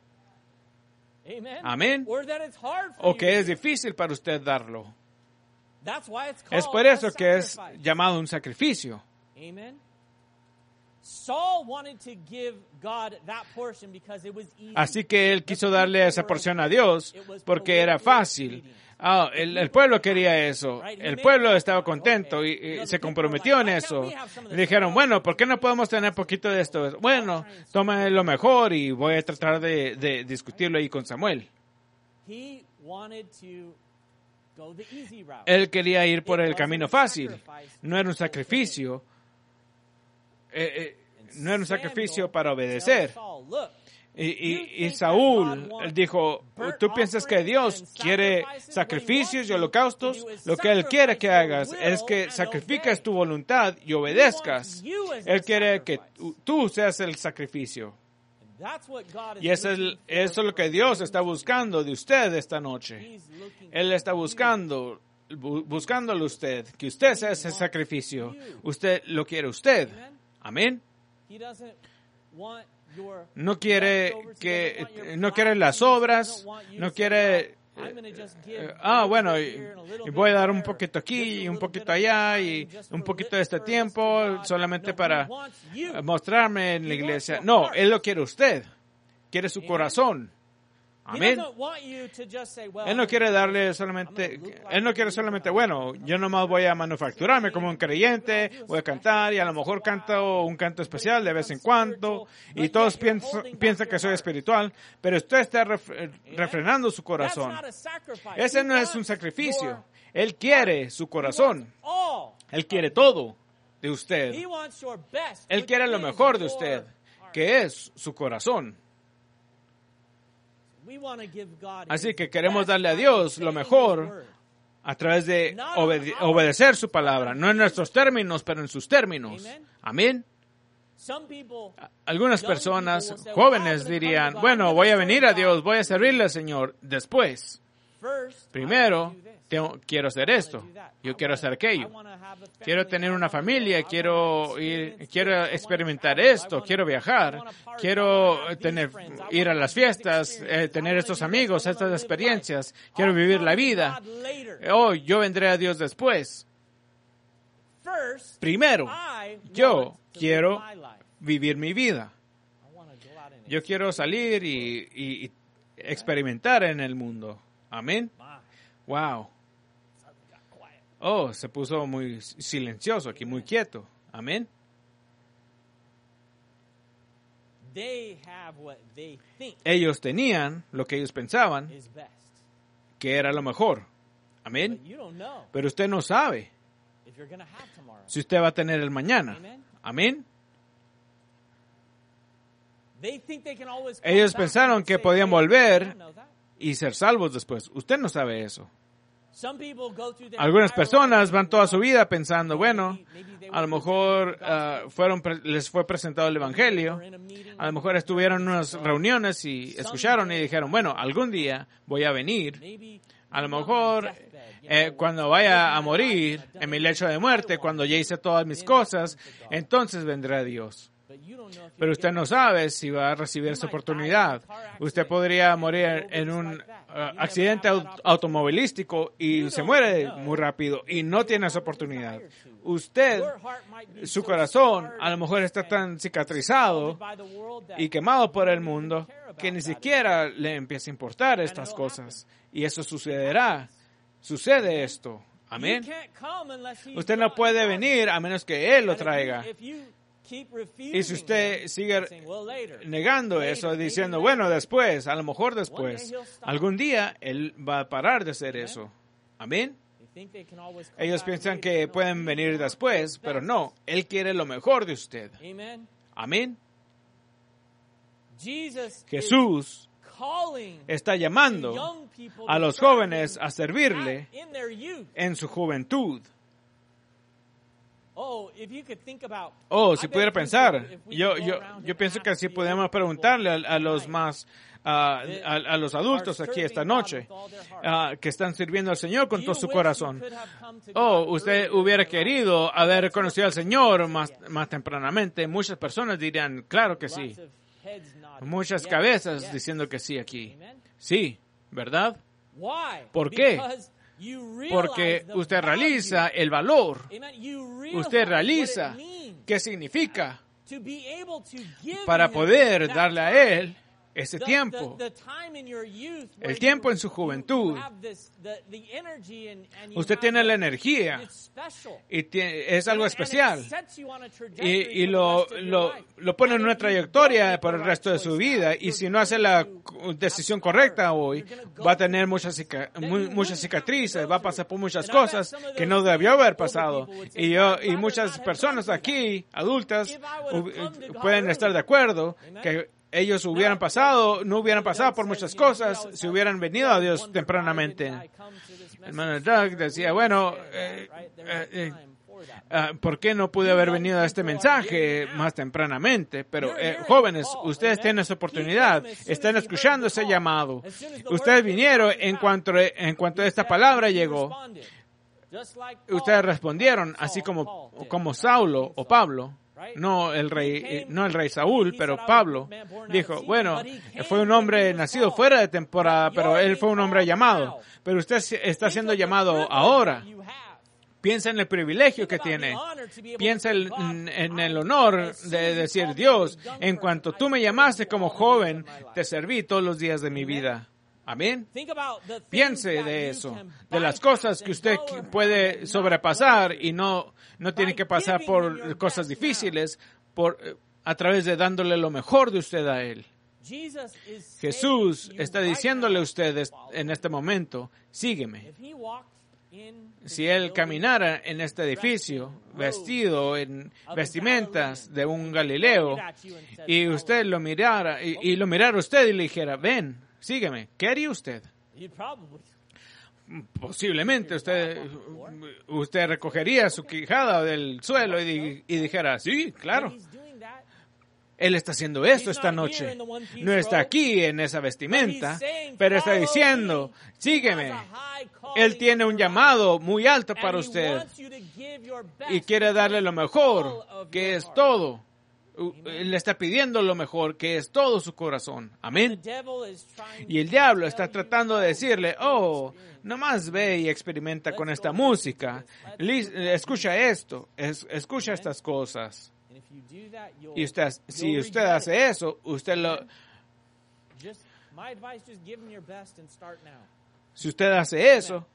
S1: Amén. O que es difícil para usted darlo. Es por eso que es llamado un sacrificio. Así que él quiso darle esa porción a Dios porque era fácil. Oh, el, el pueblo quería eso. El pueblo estaba contento y, y se comprometió en eso. Y dijeron, bueno, ¿por qué no podemos tener poquito de esto? Bueno, toma lo mejor y voy a tratar de, de discutirlo ahí con Samuel. Él quería ir por el camino fácil. No era un sacrificio. Eh, eh, no era un sacrificio para obedecer. Y, y, y Saúl él dijo, ¿tú piensas que Dios quiere sacrificios y holocaustos? Lo que Él quiere que hagas es que sacrifiques tu voluntad y obedezcas. Él quiere que tú, tú seas el sacrificio. Y eso es, eso es lo que Dios está buscando de usted esta noche. Él está buscando, bu, buscándolo usted, que usted sea ese sacrificio. Usted lo quiere usted. Amén. No quiere que, no quiere las obras, no quiere, eh, ah, bueno, y, y voy a dar un poquito aquí y un poquito allá y un poquito de este tiempo solamente para mostrarme en la iglesia. No, Él lo quiere usted, quiere su corazón. Amén. Él no quiere darle solamente, Él no quiere solamente, bueno, yo nomás voy a manufacturarme como un creyente, voy a cantar y a lo mejor canto un canto especial de vez en cuando y todos piensan, piensan que soy espiritual, pero usted está ref, refrenando su corazón. Ese no es un sacrificio. Él quiere su corazón. Él quiere todo de usted. Él quiere lo mejor de usted, que es su corazón. Así que queremos darle a Dios lo mejor a través de obede- obedecer su palabra, no en nuestros términos, pero en sus términos. Amén. Algunas personas jóvenes dirían, bueno, voy a venir a Dios, voy a servirle al Señor después. Primero, tengo, quiero hacer esto, yo quiero hacer aquello, quiero tener una familia, quiero ir, quiero experimentar esto, quiero viajar, quiero tener, ir a las fiestas, eh, tener estos amigos, estas experiencias, quiero vivir la vida. Oh, yo vendré a Dios después. Primero, yo quiero vivir mi vida. Yo quiero salir y, y, y experimentar en el mundo. Amén. Wow. Oh, se puso muy silencioso aquí, muy quieto. Amén. Ellos tenían lo que ellos pensaban que era lo mejor. Amén. Pero usted no sabe si usted va a tener el mañana. Amén. Ellos pensaron que podían volver y ser salvos después. Usted no sabe eso. Algunas personas van toda su vida pensando, bueno, a lo mejor uh, fueron les fue presentado el Evangelio, a lo mejor estuvieron en unas reuniones y escucharon y dijeron, bueno, algún día voy a venir. A lo mejor eh, cuando vaya a morir en mi lecho de muerte, cuando ya hice todas mis cosas, entonces vendrá Dios. Pero usted no sabe si va a recibir esa oportunidad. Usted podría morir en un uh, accidente aut- automovilístico y se muere muy rápido y no tiene esa oportunidad. Usted, su corazón, a lo mejor está tan cicatrizado y quemado por el mundo que ni siquiera le empieza a importar estas cosas. Y eso sucederá. Sucede esto. Amén. Usted no puede venir a menos que Él lo traiga. Y si usted sigue negando eso, diciendo, bueno, después, a lo mejor después, algún día Él va a parar de hacer eso. Amén. Ellos piensan que pueden venir después, pero no. Él quiere lo mejor de usted. Amén. Jesús está llamando a los jóvenes a servirle en su juventud. Oh, si pudiera pensar, yo, yo, yo pienso que si pudiéramos preguntarle a, a los más, uh, a, a los adultos aquí esta noche, uh, que están sirviendo al Señor con todo su corazón. Oh, usted hubiera querido haber conocido al Señor más, más tempranamente. Muchas personas dirían, claro que sí. Muchas cabezas diciendo que sí aquí. Sí, ¿verdad? ¿Por qué? Porque usted realiza el valor. Usted realiza qué significa para poder darle a Él ese tiempo, el tiempo en su juventud, usted tiene la energía y tiene, es algo especial y, y lo, lo, lo pone en una trayectoria por el resto de su vida, y si no hace la decisión correcta hoy, va a tener muchas, cica, muy, muchas cicatrices, va a pasar por muchas cosas que no debió haber pasado, y, yo, y muchas personas aquí, adultas, pueden estar de acuerdo que ellos hubieran pasado, no hubieran pasado por muchas cosas si hubieran venido a Dios tempranamente. El hermano Doug decía, bueno, eh, eh, eh, ¿por qué no pude haber venido a este mensaje más tempranamente? Pero eh, jóvenes, ustedes tienen esa oportunidad, están escuchando ese llamado. Ustedes vinieron en cuanto, en cuanto esta palabra llegó. Ustedes respondieron, así como, como Saulo o Pablo. No el rey, no el rey Saúl, pero Pablo dijo, bueno, fue un hombre nacido fuera de temporada, pero él fue un hombre llamado. Pero usted está siendo llamado ahora. Piensa en el privilegio que tiene. Piensa en, en el honor de decir, Dios, en cuanto tú me llamaste como joven, te serví todos los días de mi vida. Amén. Piense de eso, de las cosas que usted puede sobrepasar y no, no tiene que pasar por cosas difíciles, por, a través de dándole lo mejor de usted a Él. Jesús está diciéndole a ustedes en este momento, sígueme. Si Él caminara en este edificio, vestido en vestimentas de un Galileo, y usted lo mirara, y, y lo mirara usted y le dijera, ven, sígueme, ¿qué haría usted? Posiblemente usted, usted recogería su quijada del suelo y, y dijera, sí, claro. Él está haciendo esto esta noche. No está aquí en esa vestimenta, pero está diciendo, sígueme. Él tiene un llamado muy alto para usted y quiere darle lo mejor, que es todo. Él le está pidiendo lo mejor, que es todo su corazón. Amén. Y el diablo está tratando de decirle, oh, nomás ve y experimenta con esta música. Escucha esto, es, escucha estas cosas. Y usted, si usted hace eso, usted lo... Si usted hace eso,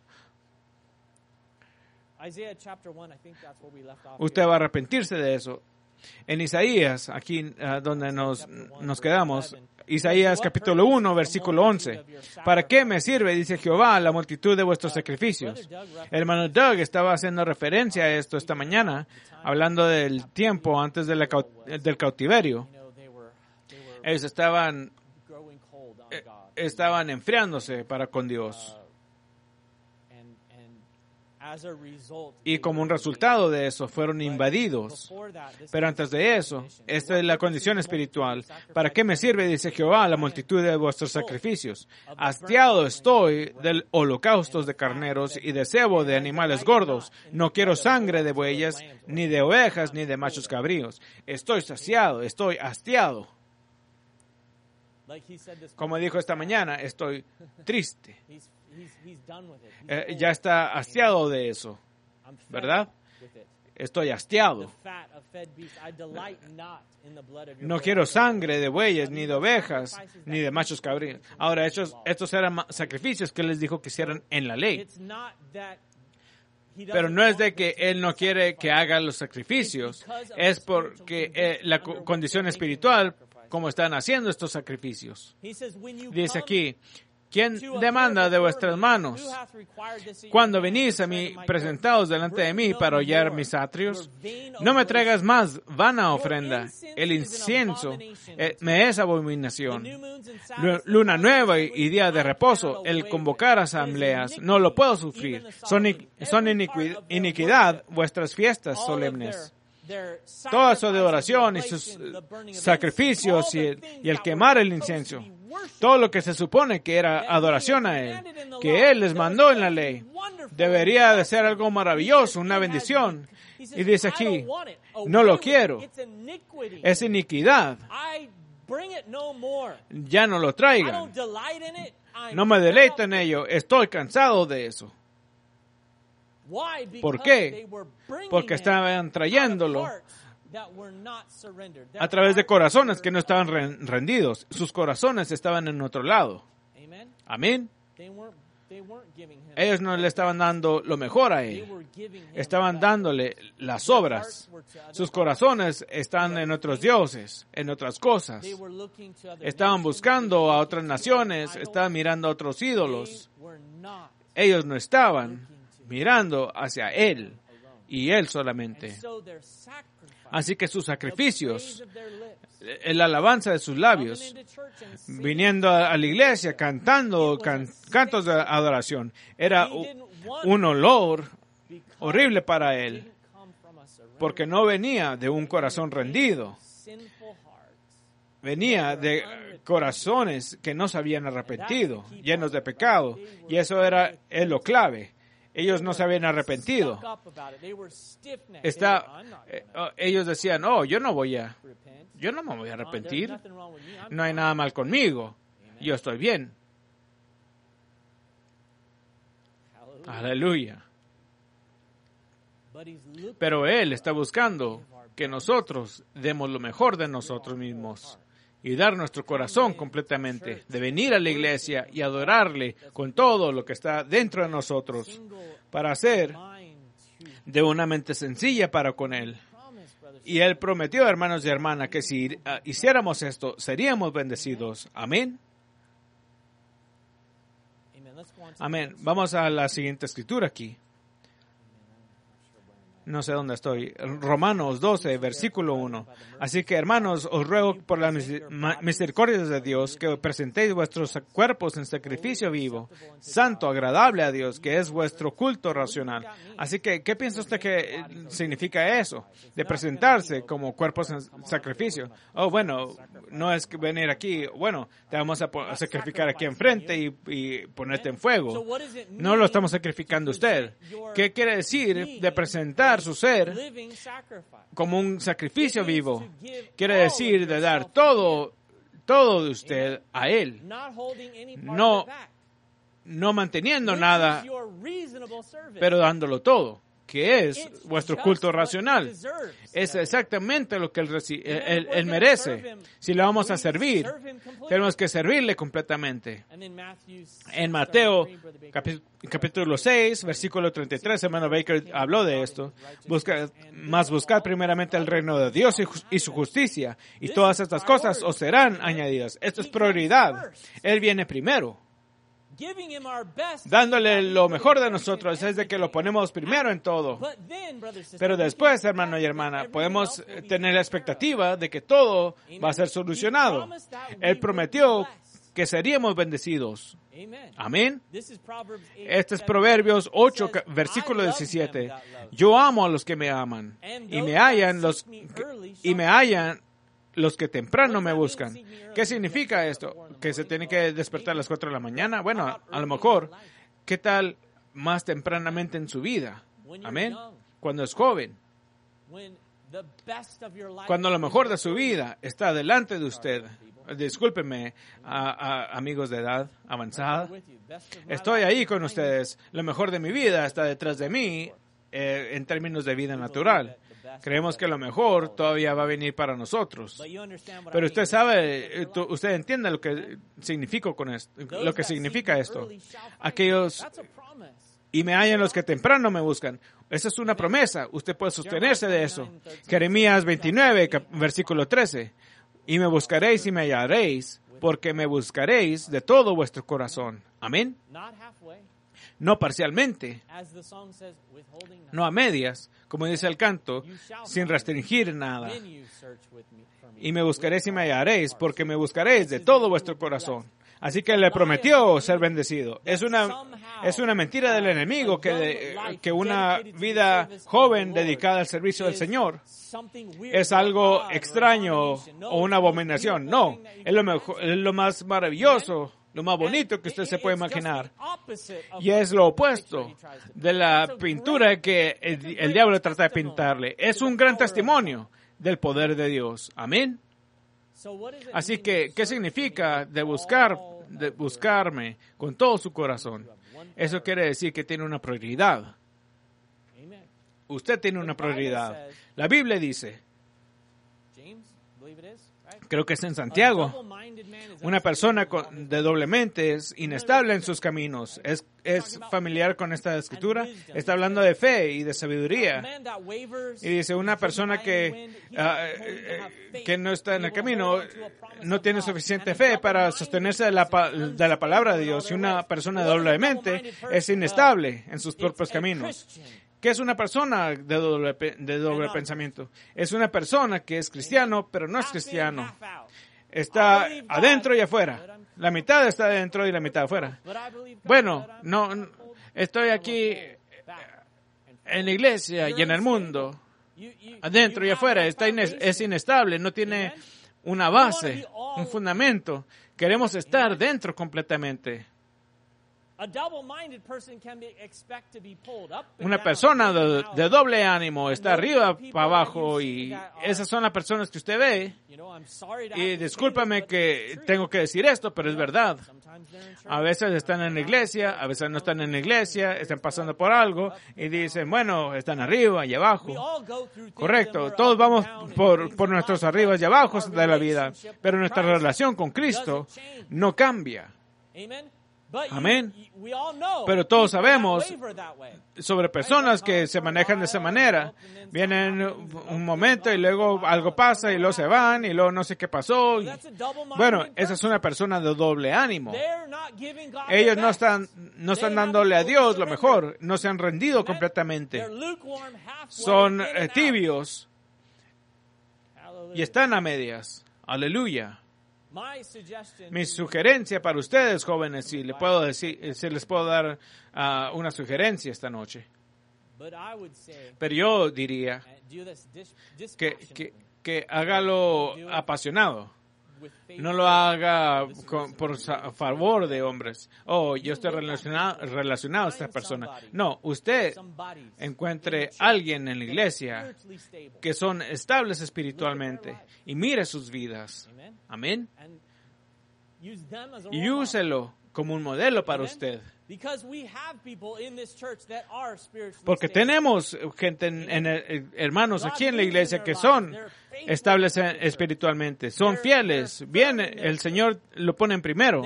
S1: usted va a arrepentirse de eso. En Isaías, aquí uh, donde nos, nos quedamos, Isaías capítulo uno, versículo once. ¿Para qué me sirve, dice Jehová, la multitud de vuestros sacrificios? El hermano Doug estaba haciendo referencia a esto esta mañana, hablando del tiempo antes de la, del cautiverio. Ellos estaban, eh, estaban enfriándose para con Dios. Y como un resultado de eso fueron invadidos. Pero antes de eso, esta es la condición espiritual. ¿Para qué me sirve, dice Jehová, la multitud de vuestros sacrificios? Hastiado estoy de holocaustos de carneros y de cebo de animales gordos. No quiero sangre de bueyes, ni de ovejas, ni de machos cabríos. Estoy saciado, estoy hastiado. Como dijo esta mañana, estoy triste. Eh, ya está hastiado de eso, ¿verdad? Estoy hastiado. No quiero sangre de bueyes, ni de ovejas, ni de machos cabríos. Ahora, estos, estos eran sacrificios que les dijo que hicieran en la ley. Pero no es de que Él no quiere que haga los sacrificios, es porque eh, la co- condición espiritual, como están haciendo estos sacrificios. Dice aquí, ¿quién demanda de vuestras manos? Cuando venís a mí, presentados delante de mí para hollar mis atrios, no me traigas más vana ofrenda. El incienso eh, me es abominación. Luna nueva y día de reposo, el convocar asambleas, no lo puedo sufrir. Son, son iniquidad, iniquidad vuestras fiestas solemnes. Toda su adoración y sus sacrificios y el, y el quemar el incienso. Todo lo que se supone que era adoración a Él, que Él les mandó en la ley, debería de ser algo maravilloso, una bendición. Y dice aquí, no lo quiero. Es iniquidad. Ya no lo traigan. No me deleito en ello. Estoy cansado de eso. ¿Por qué? Porque estaban trayéndolo a través de corazones que no estaban rendidos. Sus corazones estaban en otro lado. Amén. Ellos no le estaban dando lo mejor a él. Estaban dándole las obras. Sus corazones están en otros dioses, en otras cosas. Estaban buscando a otras naciones, estaban mirando a otros ídolos. Ellos no estaban mirando hacia él y él solamente. Así que sus sacrificios, la alabanza de sus labios, viniendo a la iglesia, cantando can, cantos de adoración, era un olor horrible para él, porque no venía de un corazón rendido, venía de corazones que no se habían arrepentido, llenos de pecado, y eso era es lo clave. Ellos no se habían arrepentido. Está, eh, ellos decían, oh, yo no voy a, yo no me voy a arrepentir. No hay nada mal conmigo. Yo estoy bien. Aleluya. Pero Él está buscando que nosotros demos lo mejor de nosotros mismos y dar nuestro corazón completamente, de venir a la iglesia y adorarle con todo lo que está dentro de nosotros, para hacer de una mente sencilla para con Él. Y Él prometió, hermanos y hermanas, que si uh, hiciéramos esto, seríamos bendecidos. Amén. Amén. Vamos a la siguiente escritura aquí. No sé dónde estoy. Romanos doce, versículo uno. Así que, hermanos, os ruego por la misericordia de Dios que presentéis vuestros cuerpos en sacrificio vivo, santo, agradable a Dios, que es vuestro culto racional. Así que, ¿qué piensa usted que significa eso? De presentarse como cuerpos en sacrificio. Oh, bueno, no es que venir aquí, bueno, te vamos a, a sacrificar aquí enfrente y, y ponerte en fuego. No lo estamos sacrificando usted. ¿Qué quiere decir de presentar su ser como un sacrificio vivo? Quiere decir de dar todo, todo de usted a Él, no, no manteniendo nada, pero dándolo todo, que es vuestro culto racional. Es exactamente lo que Él, reci- él, él merece. Si le vamos a servir, tenemos que servirle completamente. En Mateo capi- capítulo seis, versículo treinta y tres, hermano Baker habló de esto. Busca, más buscar primeramente el reino de Dios y, ju- y su justicia, y todas estas cosas os serán añadidas. Esto es prioridad. Él viene primero. Dándole lo mejor de nosotros es de que lo ponemos primero en todo. Pero después, hermano y hermana, podemos tener la expectativa de que todo va a ser solucionado. Él prometió que seríamos bendecidos. Amén. Este es Proverbios ocho, versículo diecisiete. Yo amo a los que me aman y me hallan los y me hallan los que temprano me buscan. ¿Qué significa esto? ¿Que se tiene que despertar a las cuatro de la mañana? Bueno, a lo mejor, ¿qué tal más tempranamente en su vida? Amén. Cuando es joven. Cuando lo mejor de su vida está delante de usted. Discúlpenme, a, a, amigos de edad avanzada. Estoy ahí con ustedes. Lo mejor de mi vida está detrás de mí eh, en términos de vida natural. Creemos que lo mejor todavía va a venir para nosotros. Pero usted sabe, usted entiende lo que significa con esto, lo que significa esto. Aquellos y me hallan los que temprano me buscan. Esa es una promesa. Usted puede sostenerse de eso. Jeremías veintinueve, versículo trece. Y me buscaréis y me hallaréis, porque me buscaréis de todo vuestro corazón. Amén. No parcialmente, no a medias, como dice el canto, sin restringir nada. Y me buscaréis y me hallaréis, porque me buscaréis de todo vuestro corazón. Así que le prometió ser bendecido. Es una, es una mentira del enemigo que, de, que una vida joven dedicada al servicio del Señor es algo extraño o una abominación. No, es lo, mejor, es lo más maravilloso, lo más bonito que usted se puede imaginar. Y es lo opuesto de la pintura que el, el diablo trata de pintarle. Es un gran testimonio del poder de Dios. Amén. Así que, ¿qué significa de buscar, de buscarme con todo su corazón? Eso quiere decir que tiene una prioridad. Usted tiene una prioridad. La Biblia dice, Creo que es en Santiago. Una persona con, de doble mente es inestable en sus caminos. Es, es familiar con esta escritura. Está hablando de fe y de sabiduría. Y dice, una persona que, uh, que no está en el camino no tiene suficiente fe para sostenerse de la, de la palabra de Dios. Y una persona de doble mente es inestable en sus propios caminos. ¿Qué es una persona de doble, de doble pensamiento? Es una persona que es cristiano, pero no es cristiano. Está adentro y afuera. La mitad está adentro y la mitad afuera. Bueno, no, estoy aquí en la iglesia y en el mundo. Adentro y afuera. Está ines, es inestable, no tiene una base, un fundamento. Queremos estar dentro completamente. Una persona de, de doble ánimo está arriba para abajo y esas son las personas que usted ve. Y discúlpame que tengo que decir esto, pero es verdad. A veces están en la iglesia, a veces no están en la iglesia, están pasando por algo y dicen, bueno, están arriba y abajo. Correcto, todos vamos por, por nuestros arribas y abajos de la vida, pero nuestra relación con Cristo no cambia. Amén. Pero todos sabemos sobre personas que se manejan de esa manera. Vienen un momento y luego algo pasa y luego se van y luego no sé qué pasó. Y, bueno, esa es una persona de doble ánimo. Ellos no están, no están dándole a Dios lo mejor. No se han rendido completamente. Son eh, tibios y están a medias. Aleluya. Mi sugerencia para ustedes, jóvenes, si le puedo decir, si les puedo dar uh, una sugerencia esta noche. Pero yo diría que, que, que hágalo apasionado. No lo haga con, por favor de hombres. Oh, yo estoy relacionado, relacionado a esta persona. No, usted encuentre a alguien en la iglesia que son estables espiritualmente y mire sus vidas. Amén. Y úselo como un modelo para usted. Porque tenemos gente, en, en, en, hermanos aquí en la iglesia que son estables espiritualmente, son fieles. Bien, el Señor lo pone en primero.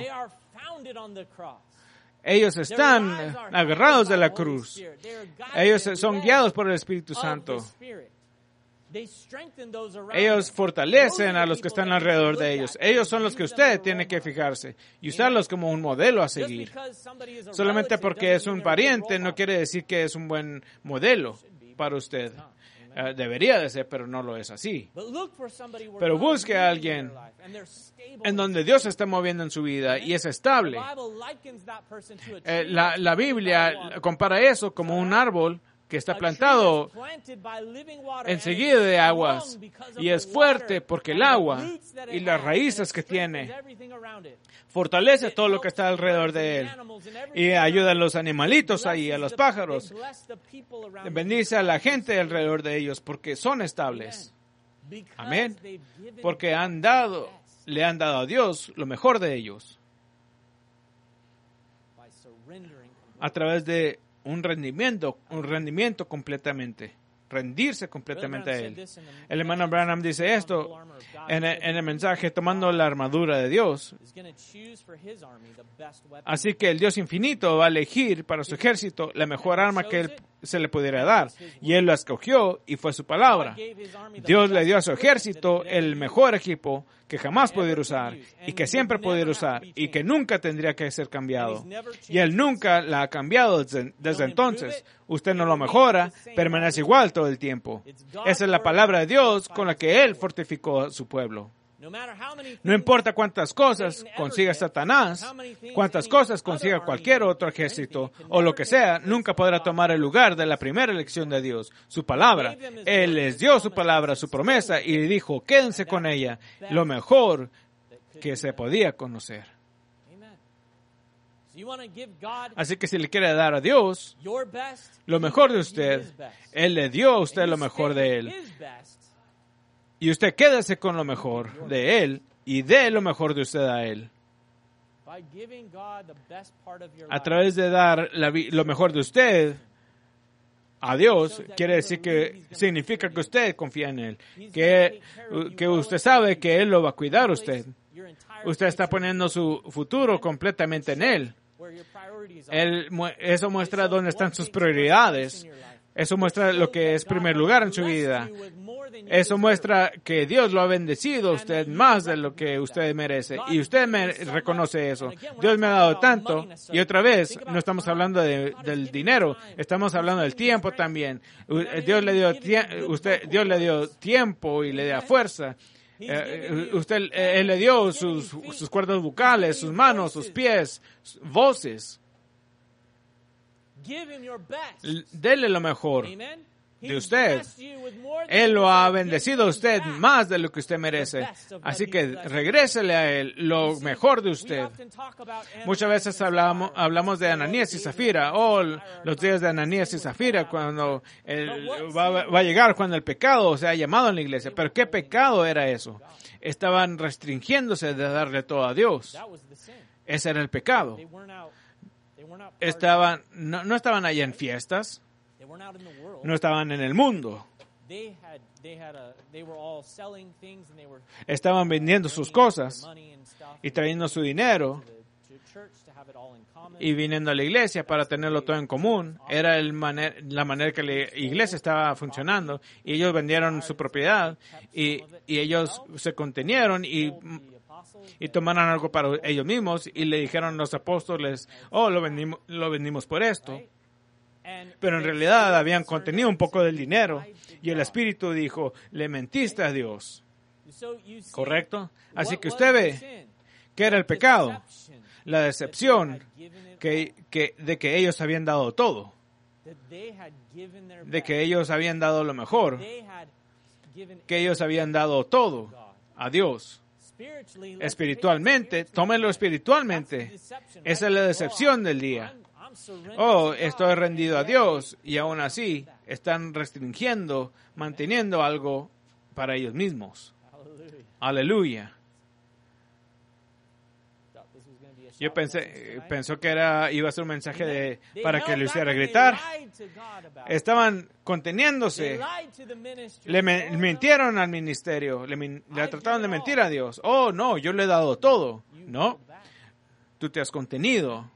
S1: Ellos están agarrados de la cruz. Ellos son guiados por el Espíritu Santo. Ellos fortalecen a los que están alrededor de ellos. Ellos son los que usted tiene que fijarse y usarlos como un modelo a seguir. Solamente porque es un pariente no quiere decir que es un buen modelo para usted. Uh, debería de ser, pero no lo es así. Pero busque a alguien en donde Dios se está moviendo en su vida y es estable. Eh, la, la Biblia compara eso como un árbol que está plantado enseguida de aguas y es fuerte porque el agua y las raíces que tiene fortalece todo lo que está alrededor de él y ayuda a los animalitos ahí, a los pájaros, bendice a la gente alrededor de ellos porque son estables. Amén. Porque han dado, le han dado a Dios lo mejor de ellos a través de un rendimiento, un rendimiento completamente, rendirse completamente a Él. El hermano Branham dice esto en el, en el mensaje, tomando la armadura de Dios. Así que el Dios infinito va a elegir para su ejército la mejor arma que él se le pudiera dar. Y Él lo escogió y fue su palabra. Dios le dio a su ejército el mejor equipo que jamás pudiera usar y que siempre pudiera usar y que nunca tendría que ser cambiado. Y Él nunca la ha cambiado desde, desde entonces. Usted no lo mejora, permanece igual todo el tiempo. Esa es la palabra de Dios con la que Él fortificó a su pueblo. No importa cuántas cosas consiga Satanás, cuántas cosas consiga cualquier otro ejército o lo que sea, nunca podrá tomar el lugar de la primera elección de Dios, su palabra. Él les dio su palabra, su promesa y le dijo, quédense con ella, lo mejor que se podía conocer. Así que si le quiere dar a Dios lo mejor de usted, Él le dio a usted lo mejor de Él. Y usted quédese con lo mejor de Él y dé lo mejor de usted a Él. A través de dar la, lo mejor de usted, a Dios, quiere decir que significa que usted confía en Él, que, que usted sabe que Él lo va a cuidar a usted. Usted está poniendo su futuro completamente en Él. Él eso muestra dónde están sus prioridades. Eso muestra lo que es primer lugar en su vida. Eso muestra que Dios lo ha bendecido a usted más de lo que usted merece. Y usted me reconoce eso. Dios me ha dado tanto. Y otra vez, no estamos hablando de, del dinero. Estamos hablando del tiempo también. Dios le dio, usted, Dios le dio tiempo y le da fuerza. Eh, usted, eh, Él le dio sus, sus cuerdas vocales, sus manos, sus pies, voces. Dele lo mejor de usted. Él lo ha bendecido a usted más de lo que usted merece. Así que regrésele a Él lo mejor de usted. Muchas veces hablamos, hablamos de Ananías y Zafira. Oh, los días de Ananías y Zafira, cuando el, va, va a llegar cuando el pecado se ha llamado en la iglesia. Pero ¿qué pecado era eso? Estaban restringiéndose de darle todo a Dios. Ese era el pecado. Estaban, no, no estaban allá en fiestas. No estaban en el mundo. Estaban vendiendo sus cosas y trayendo su dinero y viniendo a la iglesia para tenerlo todo en común. Era el maner, la manera que la iglesia estaba funcionando. Y ellos vendieron su propiedad y, y ellos se contenieron y, y tomaron algo para ellos mismos y le dijeron a los apóstoles, oh, lo vendimos, lo vendimos por esto. Pero en realidad habían contenido un poco del dinero y el Espíritu dijo, le mentiste a Dios. ¿Correcto? Así que usted ve, ¿qué era el pecado? La decepción que, que, de que ellos habían dado todo. De que ellos habían dado lo mejor. Que ellos habían dado todo a Dios. Espiritualmente, tómenlo espiritualmente. Esa es la decepción del día. Oh, estoy rendido a Dios y aún así están restringiendo, manteniendo algo para ellos mismos. Aleluya. Yo pensé, pensó que era, iba a ser un mensaje de, para que le hiciera gritar. Estaban conteniéndose. Le me, mintieron al ministerio. Le, le trataron de mentir a Dios. Oh, no, yo le he dado todo. No, tú te has contenido.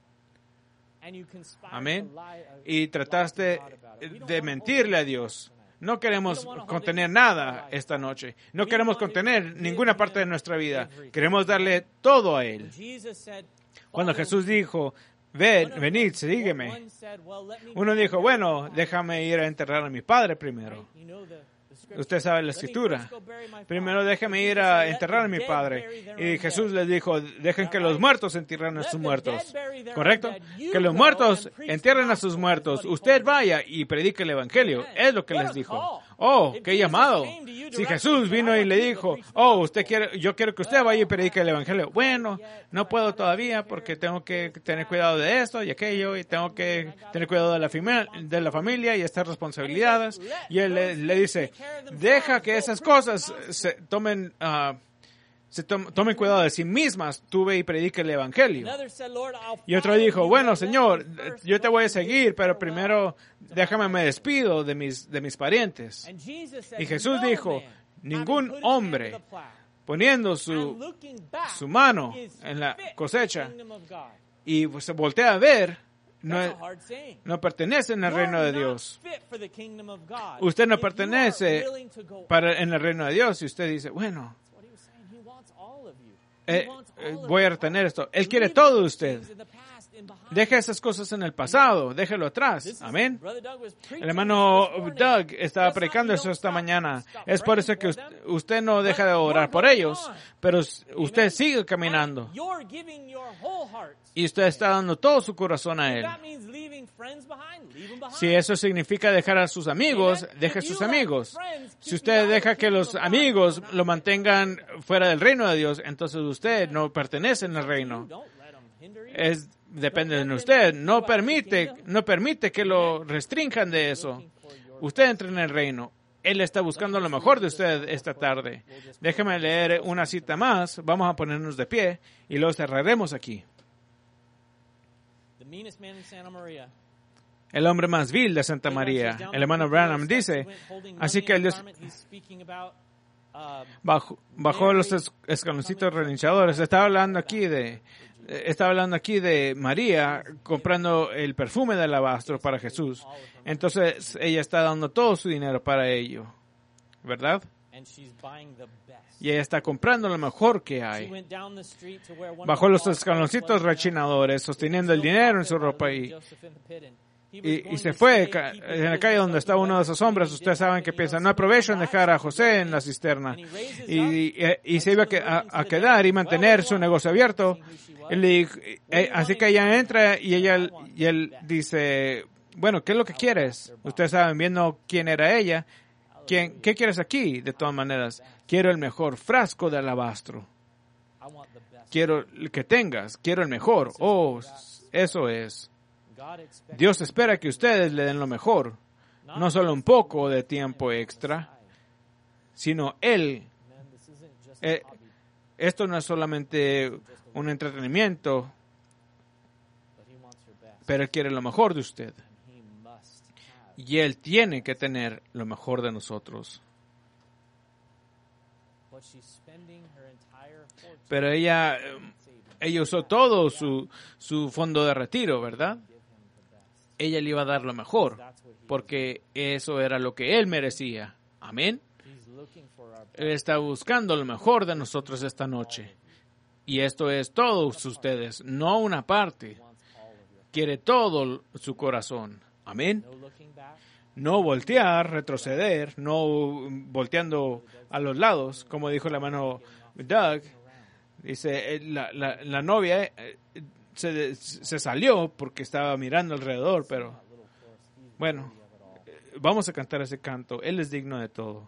S1: Amén. Y trataste de mentirle a Dios. No queremos contener nada esta noche. No queremos contener ninguna parte de nuestra vida. Queremos darle todo a Él. Cuando Jesús dijo, ven, venid, sígueme. Uno dijo, bueno, déjame ir a enterrar a mi padre primero. Usted sabe la escritura. Primero déjeme ir a enterrar a mi padre. Y Jesús les dijo, dejen que los muertos entierren a sus muertos. ¿Correcto? Que los muertos entierren a sus muertos. Usted vaya y predique el evangelio. Es lo que les dijo. Oh, qué llamado. Si Jesús vino y le dijo, oh, usted quiere, yo quiero que usted vaya y predique el evangelio. Bueno, no puedo todavía porque tengo que tener cuidado de esto y aquello y tengo que tener cuidado de la, fami- de la familia y estas responsabilidades. Y él le, le dice, deja que esas cosas se tomen, uh, se to- tomen cuidado de sí mismas. Tú ve y predica el evangelio. Y otro dijo, bueno, Señor, yo te voy a seguir, pero primero déjame me despido de mis, de mis parientes. Y Jesús dijo, ningún hombre poniendo su, su mano en la cosecha y se voltea a ver, no, no pertenece en el reino de Dios. Usted no pertenece para, en el reino de Dios. Y usted dice, bueno, eh, eh, voy a retener esto. Él quiere todo de usted. Deje esas cosas en el pasado, déjelo atrás. Amén. El hermano Doug estaba predicando eso esta mañana. Es por eso que usted no deja de orar por ellos, pero usted sigue caminando. Y usted está dando todo su corazón a Él. Si eso significa dejar a sus amigos, deje a sus amigos. Si usted deja que los amigos lo mantengan fuera del reino de Dios, entonces usted no pertenece en el reino. Es depende de usted. No permite, no permite que lo restrinjan de eso. Usted entra en el reino. Él está buscando lo mejor de usted esta tarde. Déjeme leer una cita más. Vamos a ponernos de pie y luego cerraremos aquí. el hombre más vil de Santa María. El hermano Branham dice, así que el Dios bajo, bajó los es, escaloncitos relinchadores. Estaba hablando aquí de, estaba hablando aquí de María comprando el perfume de alabastro para Jesús. Entonces ella está dando todo su dinero para ello, ¿verdad? Y ella está comprando lo mejor que hay. Bajó los escaloncitos rechinadores, sosteniendo el dinero en su ropa y, y, y se fue en la calle donde estaba uno de esos hombres. Ustedes saben que piensan, no aprovecho en dejar a José en la cisterna. Y, y, y se iba a, a quedar y mantener su negocio abierto. Y le, así que ella entra y, ella, y él dice, bueno, ¿qué es lo que quieres? Ustedes saben, viendo quién era ella. ¿Quién, ¿Qué quieres aquí? De todas maneras, quiero el mejor frasco de alabastro. Quiero que tengas, quiero el mejor. Oh, eso es. Dios espera que ustedes le den lo mejor. No solo un poco de tiempo extra, sino Él. Eh, esto no es solamente un entretenimiento, pero Él quiere lo mejor de usted. Y Él tiene que tener lo mejor de nosotros. Pero ella, ella usó todo su, su fondo de retiro, ¿verdad? Ella le iba a dar lo mejor, porque eso era lo que Él merecía. Amén. Él está buscando lo mejor de nosotros esta noche. Y esto es todos ustedes, no una parte. Quiere todo su corazón. Amén. No voltear, retroceder, no volteando a los lados, como dijo el hermano Doug. Dice, la, la, la novia se, se salió porque estaba mirando alrededor, pero bueno, vamos a cantar ese canto. Él es digno de todo.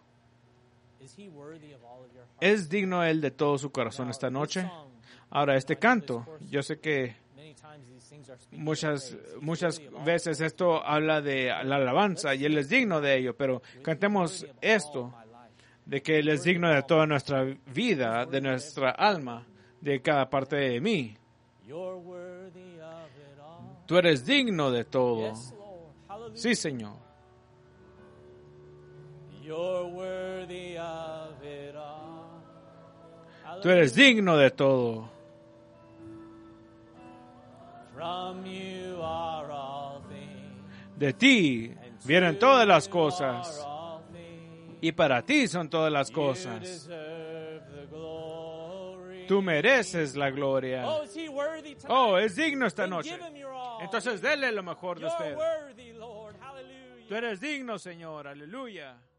S1: ¿Es digno Él de todo su corazón esta noche? Ahora, este canto, yo sé que Muchas, muchas veces esto habla de la alabanza y Él es digno de ello, pero cantemos esto, de que Él es digno de toda nuestra vida, de nuestra alma, de cada parte de mí. Tú eres digno de todo. Sí, Señor. Tú eres digno de todo. De ti vienen todas las cosas y para ti son todas las cosas. Tú mereces la gloria. Oh, es digno esta noche. Entonces, dele lo mejor de usted. Tú eres digno, Señor. Aleluya.